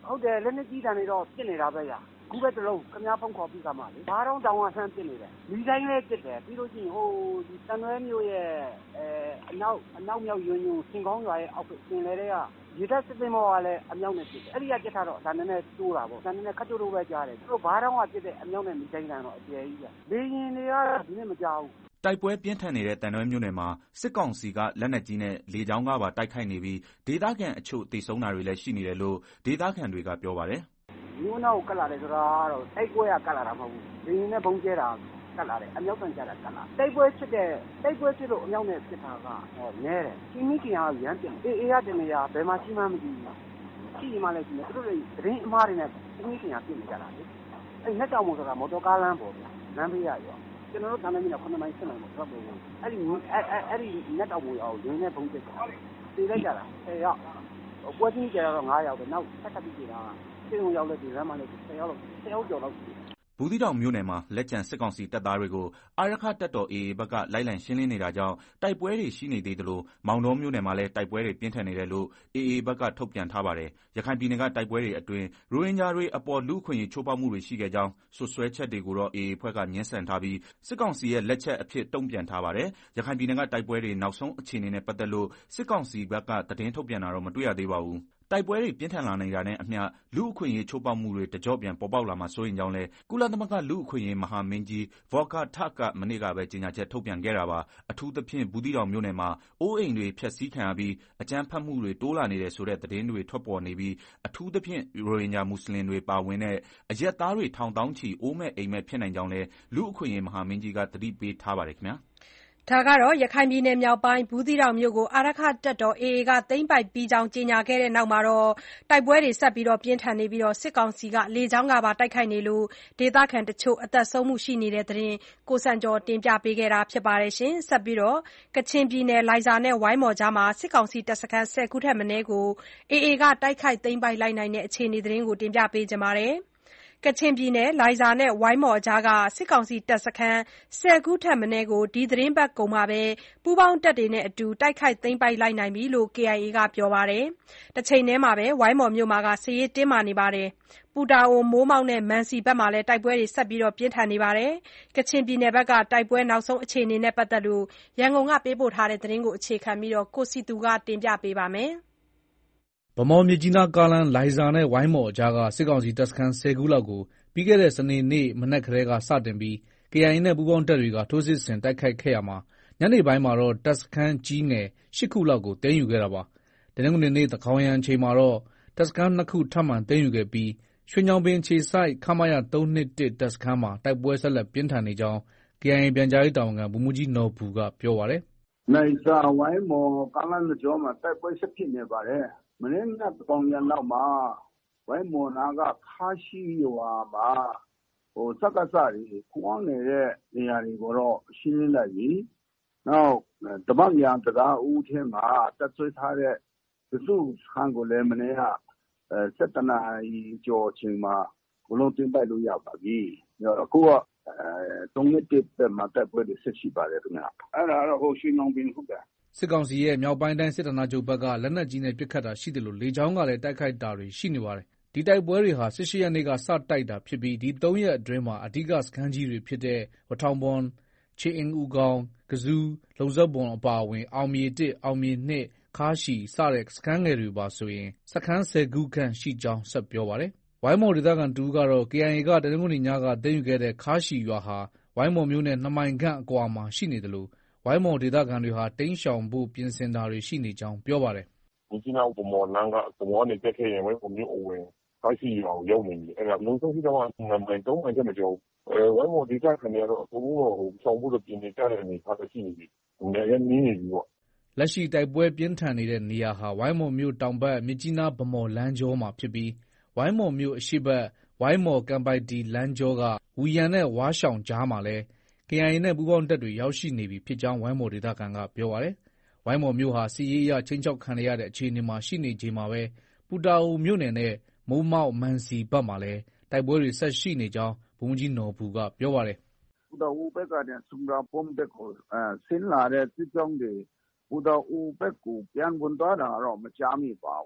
ဟုတ်တယ်လက်နက်ကြီးတန်တွေတော့ပြစ်နေတာပဲညာခုပဲတလုံးခင်ဗျားဖုန်းခေါ်ပြီးကမှလေဘာတော့တောင်ကဆန်းပြစ်နေတယ်ဒီတိုင်းလေးပြစ်တယ်ပြီးလို့ရှိရင်ဟိုဒီတန်ရွဲမျိုးရဲ့အနောက်မြောက်ယွန်းစင်ကောင်းရွာရဲ့အောက်ပင်လေတွေကရေတပ်စစ်သည်မောကလည်းအမြောက်နဲ့ပြစ်တယ်အဲ့ဒီကပြစ်ထားတော့ဒါနည်းနည်းတိုးတာပေါ့ဒါနည်းနည်းခက်တိုးပဲကြားတယ်သူတို့ဘာတော့ကပြစ်တဲ့အမြောက်နဲ့ဒီတိုင်းတန်တော့အကျယ်ကြီးပဲလေရင်တွေကတော့ဒီနေ့မကြောက်ဘူးတိုက်ပွဲပြင်းထန်နေတဲ့သံတွဲမြို့နယ်မှာစစ်ကောင်စီကလက်နက်ကြီးနဲ့လေကြောင်းကပါတိုက်ခိုက်နေပြီးဒေသခံအချို့သေဆုံးတာတွေလည်းရှိနေတယ်လို့ဒေသခံတွေကပြောပါတယ်။မြို့နောက်ကိုကတ်လာတယ်ဆိုတာကတော့တိုက်ပွဲကကတ်လာတာမဟုတ်ဘူး။လေရင်နဲ့ဘုံကျဲတာကတ်လာတယ်။အမြောက်တန်ကြတာကတ်လာ။တိုက်ပွဲဖြစ်လို့အမြောက်နဲ့ဖြစ်တာကနဲတယ်။ချင်းကြီးကရမ်းပြင်။အေးရတဲ့နေရာဘယ်မှာရှိမှမသိဘူး။ရှိမှလည်းရှိတယ်။သူတို့တွေသတင်းအမှားတွေနဲ့ချင်းကြီးကပြင်နေကြတာလေ။အဲ့နဲ့တောင်မို့ဆိုတာမော်တော်ကားလမ်းပေါ်ဗျာ။လမ်းဘေးရရော။ကျွန်တော်တို့တန်းနေနေတာ9မိုင်10မိုင်ပေါ့တော့ပုံ။အဲ့ဒီနဲ့တောင်မို့ရောရင်းနဲ့ဘုံကျဲတာ။ပြေးလိုက်ကြတာ10ရောက်။ပွဲချင်းကျတော့9ရောက်တယ်။နောက်ဆက်ပြီးကြတာ။ကျေုံရောက်လက်ဒီရမ်းမလေး10ရောက်ကျော်လောက်ဘူးသီးတောင်မြို့နယ်မှာလက်ကျန်စစ်ကောင်စီတပ်သားတွေကိုအာရက္ခတပ်တော် AA ဘက်ကလိုက်လံရှင်းလင်းနေတာကြောင့်တိုက်ပွဲတွေရှိနေသေးသလိုမောင်တောမြို့နယ်မှာလည်းတိုက်ပွဲတွေပြင်းထန်နေတယ်လို့ AA ဘက်ကထုတ်ပြန်ထားပါတယ်။ရခိုင်ပြည်နယ်ကတိုက်ပွဲတွေအတွင်းရိုဟင်ဂျာတွေအပေါ်လူ့အခွင့်အရေးချိုးဖောက်မှုတွေရှိခဲ့ကြောင်းစွပ်စွဲချက်တွေကိုတော့ AA အဖွဲ့ကငြင်းဆန်ထားပြီးစစ်ကောင်စီရဲ့လက်ချက်အဖြစ်တုံ့ပြန်ထားပါတယ်။ရခိုင်ပြည်နယ်ကတိုက်ပွဲတွေနောက်ဆုံးအခြေအနေနဲ့ပတ်သက်လို့စစ်ကောင်စီဘက်ကသတင်းထုတ်ပြန်တာတော့မတွေ့ရသေးပါဘူး။တိုက်ပွဲတွေပြင်းထန်လာနေတာနဲ့အမျှလူ့အခွင့်အရေးချိုးဖောက်မှုတွေတကြော့ပြန်ပေါ်ပေါက်လာမှာစိုးရိမ်ကြောင်းလည်းကုလသမဂ္ဂလူ့အခွင့်အရေးမဟာမင်းကြီး Volker Turk ကမနေ့ကပဲကြေညာချက်ထုတ်ပြန်ခဲ့တာပါ။အထူးသဖြင့်ဘူးသီးတောင်မြို့နယ်မှာအိုးအိမ်တွေဖျက်ဆီးခံရပြီးအကြမ်းဖက်မှုတွေတိုးလာနေတယ်ဆိုတဲ့သတင်းတွေထွက်ပေါ်နေပြီးအထူးသဖြင့်ရိုဟင်ဂျာမွတ်ဆလင်တွေပါဝင်တဲ့အရပ်သားတွေထောင်သောင်းချီအိုးမဲ့အိမ်မဲ့ဖြစ်နိုင်ကြောင်းလည်းလူ့အခွင့်အရေးမဟာမင်းကြီးကသတိပေးထားပါတယ်ခင်ဗျာ။ဒါကတော့ရခိုင်ပြည်နယ်မြောက်ပိုင်းဘူးသီးတောင်မြို့ကိုအာရက္ခတပ်တော် AA ကသိမ်းပိုက်ပြီးကြောင်းကြေညာခဲ့တဲ့နောက်မှာတိုက်ပွဲတွေဆက်လက်ပြင်းထန်နေပြီးစစ်ကောင်စီကလေကြောင်းကပါတိုက်ခိုက်နေလို့ဒေသခံတချို့အသက်ဆုံးမှုရှိနေတဲ့သတင်းကိုစံကျော်တင်ပြပေးခဲ့တာပါ။ဆက်ပြီးကချင်ပြည်နယ်လိုင်ဇာနဲ့ဝိုင်းမော်ကြားမှာစစ်ကောင်စီတပ်စခန်း10ခုထက်မနည်းကို AA ကတိုက်ခိုက်သိမ်းပိုက်လိုက်နိုင်တဲ့အခြေအနေသတင်းကိုတင်ပြပေးချင်ပါတယ်။ကချင်ပြည်နယ်လိုင်ဇာနဲ့ဝိုင်းမော်ကြားကစစ်ကောင်စီတပ်စခန်း10ခုထက်မနည်းကိုဒီသီတင်းပတ်ကုန်မှာပဲပူးပေါင်းတပ်တွေနဲ့အတူတိုက်ခိုက်သိမ်းပိုက်လိုက်နိုင်ပြီလို့ KIA ကပြောပါတယ်။တချိန်တည်းမှာပဲဝိုင်းမော်မြို့မှာစစ်ရေးတင်းမာနေပါတယ်။ပူတာအိုမိုးမောက်နဲ့မန်စီဘက်မှာလည်းတိုက်ပွဲတွေဆက်လက်ပြင်းထန်နေပါတယ်။ကချင်ပြည်နယ်ဘက်ကတိုက်ပွဲနောက်ဆုံးအခြေအနေနဲ့ပတ်သက်လို့ရန်ကုန်ကပေးပို့တဲ့သတင်းကိုအခြေခံပြီးကိုစည်သူကတင်ပြပေးပါမယ်။ဗန်းမော်-မြစ်ကြီးနားကားလမ်းလိုင်ဇာနဲ့ဝိုင်းမော်အကြားကစစ်ကောင်စီတပ်စခန်း10ခုလောက်ကိုပြီးခဲ့တဲ့စနေနေ့မနက်ကတည်းကစတင်ပြီး KIA နဲ့ပူးပေါင်းတပ်တွေကထိုးစစ်ဆင်တိုက်ခိုက်ခဲ့ရာမှာညနေပိုင်းမှာတော့တပ်စခန်းကြီးငယ်8ခုလောက်ကိုသိမ်းယူခဲ့တာပါ။တနင်္ဂနွေနေ့သန်းခေါင်ယံအချိန်မှာတော့တပ်စခန်း2ခုထပ်မံသိမ်းယူခဲ့ပြီးရွှေညောင်ပင်အခြေစိုက်ခမရ321တပ်စခန်းမှာတိုက်ပွဲဆက်လက်ပြင်းထန်နေကြောင်း KIA ပြန်ကြားရေးတာဝန်ခံဗိုလ်မှူးကြီးနော်ဘူကပြောပါတယ်။လိုင်ဇာဝိုင်းမော်ကားလမ်းတစ်ကြောမှာတိုက်ပွဲဆက်ဖြစ်နေပါတယ်။မနေ့ကပေါင်ရနောက်မှာဝိုင်းမော်နာကခါရှိရွာမှာစက္ကစတွေခွန်းနေတဲ့နေရာတွေကိုတော့ရှင်းလင်းလိုက်ပြီ။နောက်တပတ်ညာတရားဦးထဲမှာတပ်ဆွဲထားတဲ့တစုစခန်းကိုလည်းမနေ့က7နာရီကျော်ချိန်မှာဘလုံးသိမ်းပိုက်လို့ရပါပြီ။အခုက3-1ဘက်မှာတိုက်ပွဲတွေဆက်ရှိပါတယ်ခင်ဗျ။အဲ့ဒါတော့ရွှေညောင်ပင်ဟုတ်တယ်။စစ်ကောင်စီရဲ့မြောက်ပိုင်းတိုင်းစစ်ဌာနချုပ်ဘက်ကလက်နက်ကြီးနဲ့ပစ်ခတ်တာရှိသလိုလေကြောင်းကလည်းတိုက်ခိုက်တာတွေရှိနေပါတယ်။ဒီတိုက်ပွဲတွေဟာ18ရက်နေ့ကစတိုက်တာဖြစ်ပြီးဒီ3ရက်အတွင်းမှာအဓိကစခန်းကြီးတွေဖြစ်တဲ့ဝထောင်ပွန်၊ချေအင်ဦးခေါင်း၊ကဇူး၊လုံဇတ်ဘွန်အပါအဝင်အောင်မြေ1၊အောင်မြေ2၊ခါးရှီစတဲ့စခန်းငယ်တွေပါဆိုရင်စခန်း10ခုခန့်ရှိကြောင်းဆက်ပြောပါတယ်။ဝိုင်းမော်ဒေသခံတဦးကတော့ KIA ကတနင်္ဂနွေညကသိမ်းယူခဲ့တဲ့ခါးရှီရွာဟာဝိုင်းမော်မြို့နဲ့2မိုင်ခန့်အကွာမှာရှိနေသလိုဝိုင်းမော်ဒေသခံတွေဟာတိမ်းရှောင်ဖို့ပြင်ဆင်တာတွေရှိနေကြောင်းပြောပါတယ်။မြစ်ကြီးနားဗန်းမော်လမ်းကဗန်းမော်ကနေတက်ခဲ့ရင်ဝိုင်းမော်မြို့အဝင်ခါးရှီရွာကိုရောက်နေပြီ။အဲ့ဒါလုံဆုံးရှိတော့2မိုင်3မိုင်ချက်မကျော်ဘူး။ဝိုင်းမော်ဒေသခံတွေကတော့အကုန်လုံးတော့ရှောင်ဖို့တော့ပြင်နေကြတဲ့အနေအထားပဲရှိနေပြီ။နေရာနင်းနေပြီပေါ့။လက်ရှိတိုက်ပွဲပြင်းထန်နေတဲ့နေရာဟာဝိုင်းမော်မြို့တောင်ဘက်မြစ်ကြီးနားဗန်းမော်လမ်းကြောမှာဖြစ်ပြီးဝိုင်းမော်မြို့အရှေ့ဘက်ဝိုင်းမော်ကန်ပိုက်တီလမ်းကြောကဝူယန်နဲ့ဝါးရှောင်ကြားမှာလည်း KIA နဲ့ပူးပေါင်းတပ်တွေရောက်ရှိနေပြီဖြစ်ကြောင်းဝိုင်းမော်ဒေသခံကပြောပါတယ်။ဝိုင်းမော်မြို့ဟာစစ်ရေးအရခြိမ်းခြောက်ခံရတဲ့အခြေအနေမှာရှိနေချိန်မှာပဲပူတာအိုမြို့နယ်နဲ့မိုးမောက်မန်စီဘက်မှာလည်းတိုက်ပွဲတွေဆက်ရှိနေကြောင်းဗိုလ်မှူးကြီးနော်ဘူကပြောပါတယ်။ပူတာအိုဘက်ကဆုမ်ရာပုံဘက်ကိုဆင်းလာတဲ့စစ်ကြောင်းတွေပူတာအိုဘက်ကိုပြန်ဝင်သွားတာတော့မကြားမိပါဘူး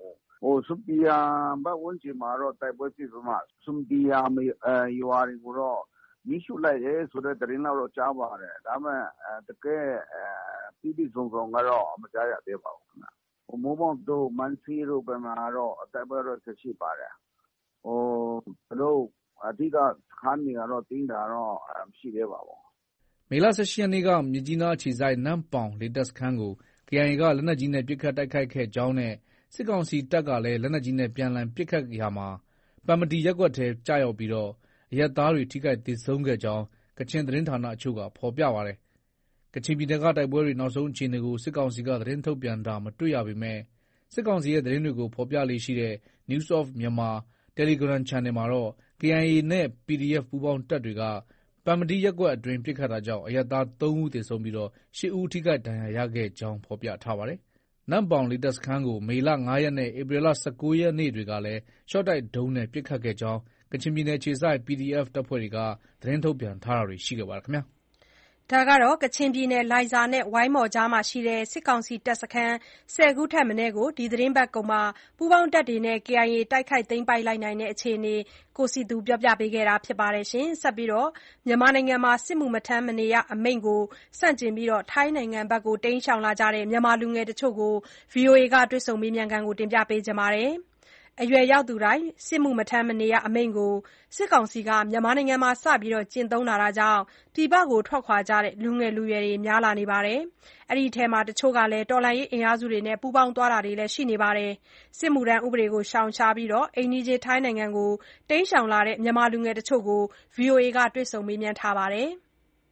ဆွမ်ပီယာပတ်ဝန်းကျင်မှာတော့တိုက်ပွဲဖြစ်ပြီးမှဆွမ်ပီယာရွာတွေကိုတော့မီးရှို့လိုက်တယ်ဆိုတဲ့သတင်းတော့ကြားပါတယ်ဒါပေမဲ့တကယ်ပြည်ပြည်စုံကတော့မကြားရသေးပါဘူးခင်ဗျမိုးမောက်တို့မန်စီတို့ဘက်မှာတော့တိုက်ပွဲတော့ဆက်ရှိပါတယ်သူတို့အဓိကစခန်းတွေကတော့တင်းတာတော့မရှိသေးပါဘူးမေလ 18 ရက်နေ့ကမြစ်ကြီးနားအခြေစိုက်နမ်ပေါင်လေတပ်စခန်းကို KIA ကလက်နက်ကြီးနဲ့ပစ်ခတ်တိုက်ခိုက်ခဲ့ကြောင်းနဲ့စစ်ကောင်စီတပ်ကလည်းလက်နက်ကြီးနဲ့ပြန်လှန်ပစ်ခတ်ရာမှာပမ္မတီရပ်ကွက်ထဲကျရောက်ပြီးအရပ်သားတွေထိခိုက်သေဆုံးခဲ့ကြောင်းကချင်သတင်းဌာနအချို့ကဖော်ပြပါတယ်။ကချင်ပြည်နယ်ကတိုက်ပွဲတွေနောက်ဆုံးအခြေအနေကိုစစ်ကောင်စီကသတင်းထုတ်ပြန်တာမတွေ့ရပေမဲ့စစ်ကောင်စီရဲ့သတင်းတွေကိုဖော်ပြလေ့ရှိတဲ့ News of Myanmar Telegram Channel မှာတော့ KIA နဲ့ PDF ပူးပေါင်းတပ်တွေကပမ္မတီရပ်ကွက်အတွင်းပစ်ခတ်တာကြောင့်အရပ်သား 3 ဦးသေဆုံးပြီး 8 ဦးထိခိုက်ဒဏ်ရာရခဲ့ကြောင်းဖော်ပြထားပါတယ်။နမ်ပေါင်လေတပ်စခန်းကိုမေလ 5 ရက်နဲ့ဧပြီလ 19 ရက်နေ့တွေကလည်းရှော့တိုက်ဒုံးနဲ့ပစ်ခတ်ခဲ့ကြောင်းကချင်ပြည်နယ်အခြေစိုက် PDF တပ်ဖွဲ့တွေကသတင်းထုတ်ပြန်ထားတာတွေရှိခဲ့ပါတယ်ခင်ဗျာ။ကချင်ပြည်နယ်လိုင်ဇာနဲ့ဝိုင်းမော်ကြားမှာရှိတဲ့စစ်ကောင်စီတပ်စခန်း 10 ခုထက်မနည်းကိုဒီသီတင်းပတ်ကုန်မှာပူးပေါင်းတပ်တွေနဲ့ KIA တိုက်ခိုက်သိမ်းပိုက်လိုက်နိုင်တဲ့အခြေအနေကိုစည်သူပြောပြပေးခဲ့တာပါ။ဆက်ပြီးမြန်မာနိုင်ငံမှာစစ်မှုမထမ်းမနေရအမိန့်ကိုဆန့်ကျင်ပြီးထိုင်းနိုင်ငံဘက်ကိုတိမ်းရှောင်လာကြတဲ့မြန်မာလူငယ်တချို့ကို VOA ကတွေ့ဆုံမေးမြန်းခန်းကိုတင်ပြပေးထားပါတယ်။ အရွယ်ရောက်သူတိုင်းစစ်မှုမထမ်းမနေရအမိန့်ကိုစစ်ကောင်စီကမြန်မာနိုင်ငံမှာစပြီးကျင့်သုံးလာတာကြောင့်ပြည်ပကိုထွက်ခွာကြတဲ့လူငယ်လူရွယ်တွေများလာနေပါတယ်။အဲဒီထဲမှာတချို့ကလည်းတော်လှန်ရေးအင်အားစုတွေနဲ့ပူးပေါင်းသွားတာတွေလည်းရှိနေပါတယ်။စစ်မှုထမ်းဥပဒေကိုရှောင်ရှားပြီးအိမ်နီးချင်းထိုင်းနိုင်ငံကိုတိမ်းရှောင်လာတဲ့မြန်မာလူငယ်တချို့ကို VOA ကတွေ့ဆုံမေးမြန်းထားပါတယ်။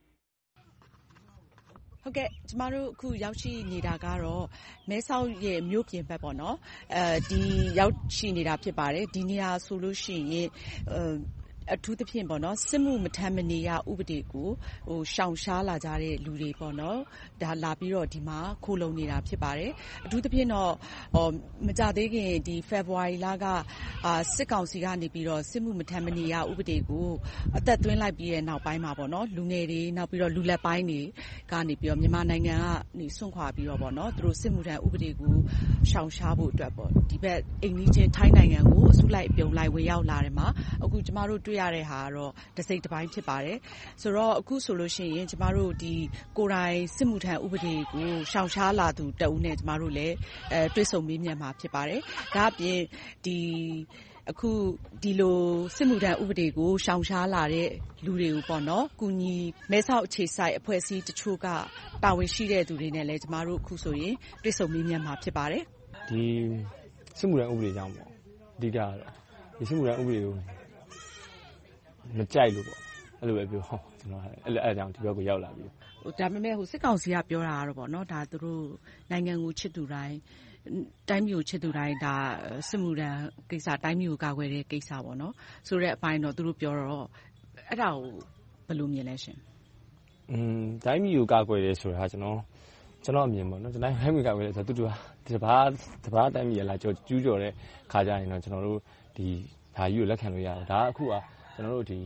ကျမတို့အခုရောက်ရှိနေတာကတော့မဲဆောက်ရဲ့မြို့ပြင်ဘက်ပေါ့နော်ဒီရောက်ရှိနေတာဖြစ်ပါတယ်ဒီနေရာဆိုလို့ရှိရင်အထူးသဖြင့်ပေါ့နော်စစ်မှုမထမ်းမနေရဥပဒေကိုရှောင်ရှားလာကြတဲ့လူတွေပေါ့နော်ဒါလာပြီးတော့ဒီမှာခိုလုံနေတာဖြစ်ပါတယ်အထူးသဖြင့်တော့မကြသေးခင်ဒီဖေဖော်ဝါရီလကစစ်ကောင်စီကနေပြီးတော့စစ်မှုမထမ်းမနေရဥပဒေကိုအသက်သွင်းလိုက်ပြီးတဲ့နောက်ပိုင်းမှာပေါ့နော်လူငယ်တွေနောက်ပြီးတော့လူလက်ပိုင်းတွေကနေပြီးတော့မြန်မာနိုင်ငံကနေစွန့်ခွာပြီးတော့ပေါ့နော်သူတို့စစ်မှုထမ်းဥပဒေကိုရှောင်ရှားဖို့အတွက်ပေါ့ဒီဘက်အိမ်နီးချင်းထိုင်းနိုင်ငံကိုအစုလိုက်အပြုံလိုက်ဝင်ရောက်လာတယ်မှာအခုကျမတို့တွေ့ရတဲ့ဟာကတော့တစ်စိတ်တစ်ပိုင်းဖြစ်ပါတယ်ဆိုတော့အခုဆိုလို့ရှိရင်ကျမတို့ဒီကိုယ်တိုင်စစ်မှုထမ်းဥပဒေကိုရှောင်ရှားလာသူတအုပ်နဲ့ကျမတို့လည်းတွေ့ဆုံမေးမြန်းမှာဖြစ်ပါတယ်ဒါအပြင်ဒီအခုဒီလိုစစ်မှုထမ်းဥပဒေကိုရှောင်ရှားလာတဲ့လူတွေကိုပေါ့နော်ကုညီမဲဆောက်အခြေစိုက်အဖွဲ့အစည်းတချို့ကတာဝန်ရှိတဲ့သူတွေနဲ့လည်းကျမတို့အခုဆိုရင်တွေ့ဆုံမေးမြန်းမှာဖြစ်ပါတယ်ဒီစစ်မှုထမ်းဥပဒေကြောင့်ပေါ့အဓိကကတော့ဒီစစ်မှုထမ်းဥပဒေကိုမကြိုက်လို့ပေါ့အဲ့လိုပဲပြောကျွန်တော်အဲ့ကြောင့်ဒီဘက်ကိုရောက်လာပြီဒါပေမဲ့စစ်ကောင်စီကပြောတာကတော့ပေါ့နော်ဒါသူတို့နိုင်ငံကိုချစ်သူတိုင်းတိုင်းမျိုးချစ်သူတိုင်းဒါစစ်မှုထမ်းကိစ္စတိုင်းမျိုးကာကွယ်တဲ့ကိစ္စပေါ့နော်ဆိုတဲ့အပိုင်းတော့သူတို့ပြောတော့အဲ့ဒါကိုဘယ်လိုမြင်လဲရှင်တိုင်းမျိုးကာကွယ်တယ်ဆိုတာကျွန်တော်အမြင်ပေါ့နော်တိုင်းမျိုးကာကွယ်တယ်ဆိုတော့တူတဘာတိုင်းမျိုးလာကျူးကျော်တဲ့ခါကြရင်တော့ကျွန်တော်တို့ဒီဓာကြီးကိုလက်ခံလို့ရတယ်ဒါအခုကကျွန်တော်တို့ဒီ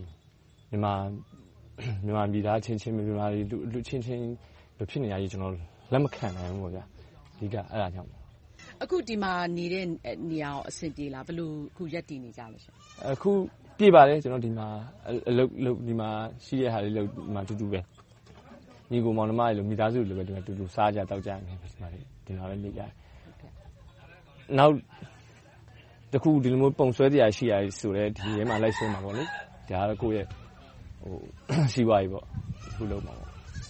မြန်မာပြည်သားချင်းမြန်မာလူချင်းလိုဖြစ်နေရကြီးကျွန်တော်လက်မခံနိုင်ဘူးပေါ့ဗျာအဓိကအဲ့ဒါကြောင့်အခုဒီမှာနေတဲ့နေရာအဆင်ပြေလားဘယ်လိုအခုရက်တည်နေကြလဲရှင်အခုပြေပါတယ်ကျွန်တော်ဒီမှာအလုပ်ဒီမှာရှိတဲ့ဟာလေးလုပ်ဒီမှာတူပဲညီကိုမောင်နှမတွေလိုမိသားစုတွေလိုပဲဒီမှာတူစားကြတောက်ကြနေပြီဒီမှာပဲနေကြတယ်နောက်တခုဒီလိုမျိုးပုံဆွဲတရားရှိရဆိုတဲ့ဒီထဲမှာလိုက်ရှင်းမှာပေါ့လေဒါကကိုယ့်ရဲ့စီးပွားရေးပေါ့အခုလုပ်မှာပေါ့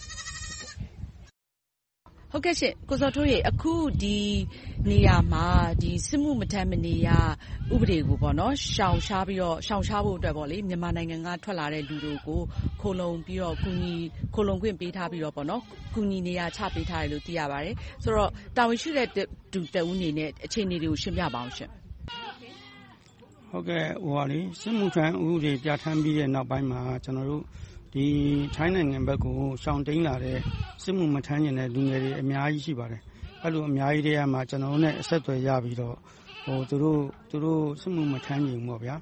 ဟုတ်ကဲ့ရှင်ကိုစောတိုးရေအခုဒီနေရာမှာဒီစစ်မှုမထမ်းမနေရဥပဒေကိုပေါ့နော်ရှောင်ရှားဖို့အတွက်ပေါ့လေမြန်မာနိုင်ငံကထွက်လာတဲ့လူတွေကိုခိုလုံပြီးတော့ခိုလုံခွင့်ပေးထားပြီးတော့ပေါ့နော်ကုညီနေရချပေးထားတယ်လို့သိရပါတယ်ဆိုတော့တာဝန်ရှိတဲ့သူတဦးအနေနဲ့အခြေအနေတွေကိုရှင်းပြပါအောင်ရှင်ဟုတ်ကဲ့စစ်မှုထမ်းဥပဒေပြဋ္ဌာန်းပြီးတဲ့နောက်ပိုင်းမှာကျွန်တော်တို့ဒီထိုင်းနိုင်ငံဘက်ကိုရှောင်တိန်လာတဲ့စစ်မှုမထမ်းကျင်တဲ့လူငယ်တွေအများကြီးရှိပါတယ်အဲ့လိုအများကြီးတွေကမှကျွန်တော်တို့နဲ့အဆက်အသွယ်ရပြီးတော့သူတို့စစ်မှုမထမ်းကျင်ဘူးပေါ့ဗျာ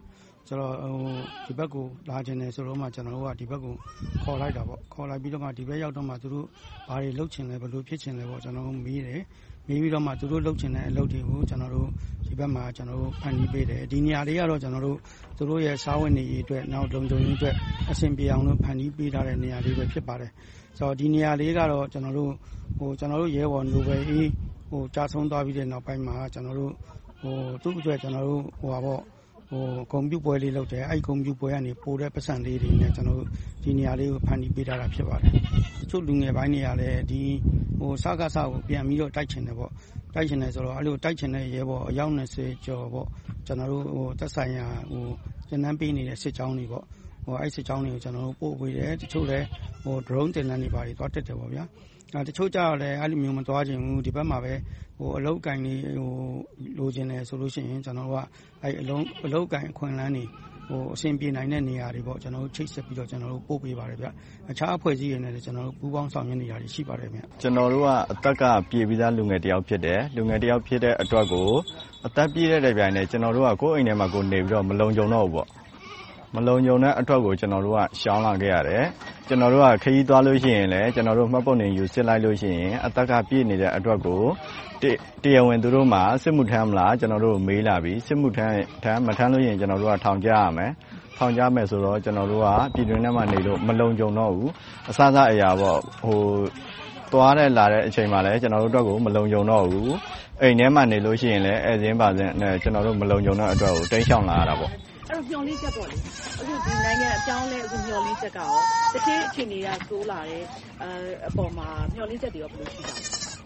ဆိုတော့ဒီဘက်ကိုလာခြင်းတယ်ဆိုတော့မှကျွန်တော်တို့ကဒီဘက်ကိုခေါ်လိုက်တာပေါ့ခေါ်လိုက်ပြီးတော့မှဒီဘက်ရောက်တော့မှသူတို့ဘာတွေလုပ်ချင်လဲဘယ်လိုဖြစ်ချင်လဲပေါ့ကျွန်တော်တို့မေးတယ်မေးပြီးတော့မှသူတို့လုပ်ချင်တဲ့အလုပ်တွေကိုကျွန်တော်တို့ဒီဘက်မှာကျွန်တော်တို့ဖန်တီးပေးတယ်ဒီနေရာလေးကတော့ကျွန်တော်တို့သူတို့ရဲ့စားဝတ်နေရေးအတွက်နောက်လုံခြုံရေးအတွက်အဆင်ပြေအောင်လို့ဖန်တီးပေးထားတဲ့နေရာလေးပဲဖြစ်ပါတယ်ဆိုတော့ဒီနေရာလေးကတော့ကျွန်တော်တို့ရဲဘော်နိုဘယ်အေးကြာဆုံးသွားပြီးတဲ့နောက်ပိုင်းမှာကျွန်တော်တို့သူ့အတွက်ကျွန်တော်တို့ဂုဏ်ပြုပွဲလေးလုပ်တယ်အဲ့ဂုဏ်ပြုပွဲကနေပို့တဲ့ပတ်စံလေးတွေနဲ့ကျွန်တော်တို့ဒီနေရာလေးကိုဖန်တီးပေးထားတာဖြစ်ပါတယ်တချို့လူငယ်ပိုင်းတွေကလည်းဒီစကားစကိုပြန်ပြီးတော့တိုက်ချင်တယ်ပေါ့တိုက်ချင်တယ်ဆိုတော့အဲ့လိုတိုက်ချင်တဲ့ရဲဘော်အယောက်20ကျော်ပေါ့ကျွန်တော်တို့သက်ဆိုင်ရာကျန်းတန်းပေးနေတဲ့စစ်ကြောင်းတွေပေါ့အဲ့စစ်ကြောင်းတွေကိုကျွန်တော်တို့ပို့ပေးတယ်တချို့လည်းdrone တင်တန်းတွေပါတွေသွားတက်တယ်ပေါ့ဗျာတချို့ကြတော့လည်းအဲ့လိုမျိုးမသွားချင်ဘူးဒီဘက်မှာပဲအလုပ်ကင်လေးလိုချင်တယ်ဆိုလို့ရှိရင်ကျွန်တော်တို့ကအဲ့အလုပ်ကင်အခွင့်အလမ်းတွေအဆင်ပြေနိုင်တဲ့နေရာတွေပေါ့ကျွန်တော်တို့ချိတ်ဆက်ပြီးတော့ကျွန်တော်တို့ပို့ပေးပါတယ်ဗျအခြားအဖွဲ့အစည်းတွေနဲ့လည်းကျွန်တော်တို့ပူးပေါင်းဆောင်ရွက်နေတာတွေရှိပါတယ်ဗျကျွန်တော်တို့ကအသက်ကပြေပြီးသားလူငယ်တယောက်ဖြစ်တယ်လူငယ်တယောက်ဖြစ်တဲ့အတွက်ကိုအသက်ပြည့်တဲ့ပြိုင်နဲ့ကျွန်တော်တို့ကကိုယ့်အိမ်ထဲမှာကိုနေပြီးတော့မလုံခြုံတော့ဘူးပေါ့မလုံခြုံတဲ့အတွက်ကိုကျွန်တော်တို့ကရှောင်းလာခဲ့ရတယ်ကျွန်တော်တို့ကခရီးသွားလို့ရှိရင်လည်းကျွန်တော်တို့မှတ်ပုံတင်ယူစစ်လိုက်လို့ရှိရင်အသက်ကပြည့်နေတဲ့အတွက်ကိုတရားဝင်သူတို့မှာစစ်မှုထမ်းမလားကျွန်တော်တို့မေးလာပြီးစစ်မှုထမ်းမထမ်းလို့ရှိရင်ကျွန်တော်တို့ကထောင်ကျရမယ်ထောင်ကျမယ်ဆိုတော့ကျွန်တော်တို့ကပြည်တွင်းထဲမှာနေလို့မလုံခြုံတော့ဘူးအစအရာပေါ့သွားတဲ့လာတဲ့အချိန်မှာလည်းကျွန်တော်တို့အတွက်ကိုမလုံခြုံတော့ဘူးအိမ်ထဲမှာနေလို့ရှိရင်လည်းအဲစင်းပါစင်းနဲ့ကျွန်တော်တို့မလုံခြုံတဲ့အတွက်ကိုတိတ်ရှောင်လာရတာပေါ့အဲ့တော့မျောလင်းချက်ပေါ့လေအခုဒီနိုင်ငံအကြောင်းလဲအခုမျောလင်းချက်ကရောတစ်ချိန်အခြေအနေကဆိုးလာတဲ့အပေါ်မှာမျောလင်းချက်တွေရောဘယ်လိုရှိပါလဲ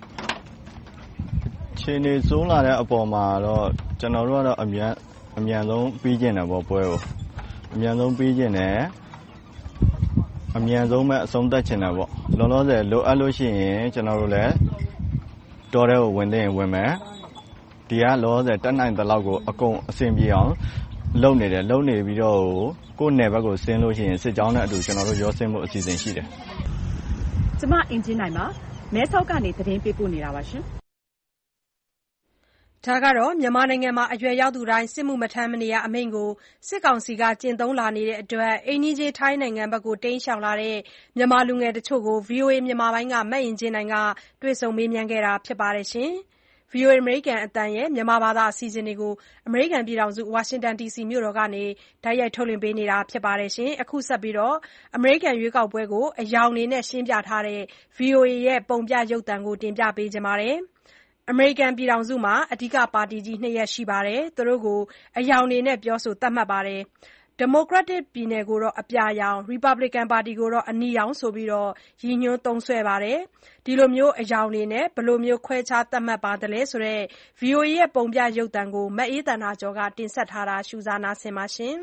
ခြေနေဆိုးလာတဲ့အပေါ်မှာတော့ကျွန်တော်တို့ကတော့အမြန်ဆုံးပြီးကျင်တယ်ပေါ့ပွဲကိုအမြန်ဆုံးပြီးကျင်တယ်အမြန်ဆုံးပဲအဆုံးသတ်ချင်တယ်ပေါ့လောလောဆယ်လိုအပ်လို့ရှိရင်ကျွန်တော်တို့လည်းတော်တဲ့ကိုဝင်သိရင်ဝင်မယ်ဒီကလောလောဆယ်တက်နိုင်တဲ့လောက်ကိုအကုန်အဆင်ပြေအောင်လုံနေတယ်လုံနေပြီးတော့ကိုယ့်နယ်ဘက်ကိုဆင်းလို့ရှိရင်စစ်ကြောင်းနဲ့အတူကျွန်တော်တို့ရောဆင်းမှုအစီအစဉ်ရှိတယ်ကျမအင်ဂျင်နိုင်ပါမဲဆောက်ကနေသတင်းပေးပို့နေတာပါရှင်ဒါကတော့မြန်မာနိုင်ငံမှာအရွယ်ရောက်သူတိုင်းစစ်မှုမထမ်းမနေရအမိန့်ကိုစစ်ကောင်စီကကျင့်သုံးလာနေတဲ့အတွက်အိမ်နီးချင်းထိုင်းနိုင်ငံဘက်ကိုတိမ်းရှောင်လာတဲ့မြန်မာလူငယ်တချို့ကို VOA မြန်မာပိုင်းကမအင်ကြင်းနိုင်ကတွေ့ဆုံမေးမြန်းခဲ့တာဖြစ်ပါတယ်။ VOA အမေရိကန်အသံရဲ့မြန်မာဘာသာအစီအစဉ်တွေကိုအမေရိကန်ပြည်ထောင်စုဝါရှင်တန် DC မြို့တော်ကနေတိုက်ရိုက်ထုတ်လွှင့်ပေးနေတာဖြစ်ပါတယ်။အခုဆက်ပြီးအမေရိကန်ရွေးကောက်ပွဲကိုအယောင်တွေနဲ့ရှင်းပြထားတဲ့ VOA ရဲ့ပုံပြရုပ်သံကိုတင်ပြပေးချင်ပါတယ်။အမေရိကန်ပြည်ထောင်စုမှာအဓိကပါတီကြီး2ရပ်ရှိပြီးသူတို့ကိုအယောင်တွေနဲ့ပြောဆိုသတ်မှတ်ပါတယ်။ Democratic ပြည်နယ်ကိုအပြာရောင် Republican ပါတီကိုအနီရောင်ဆိုပြီးရည်ညွှန်းသုံးစွဲပါတယ်။ဒီလိုအယောင်တွေနဲ့ဘယ်လိုခွဲခြားသတ်မှတ်ပါသလဲဆိုတဲ့ VOA ရဲ့ပုံပြရုပ်သံကိုမအေးသန္တာကျော်ကတင်ဆက်ထားတာရှုစားနားဆင်ပါရှင်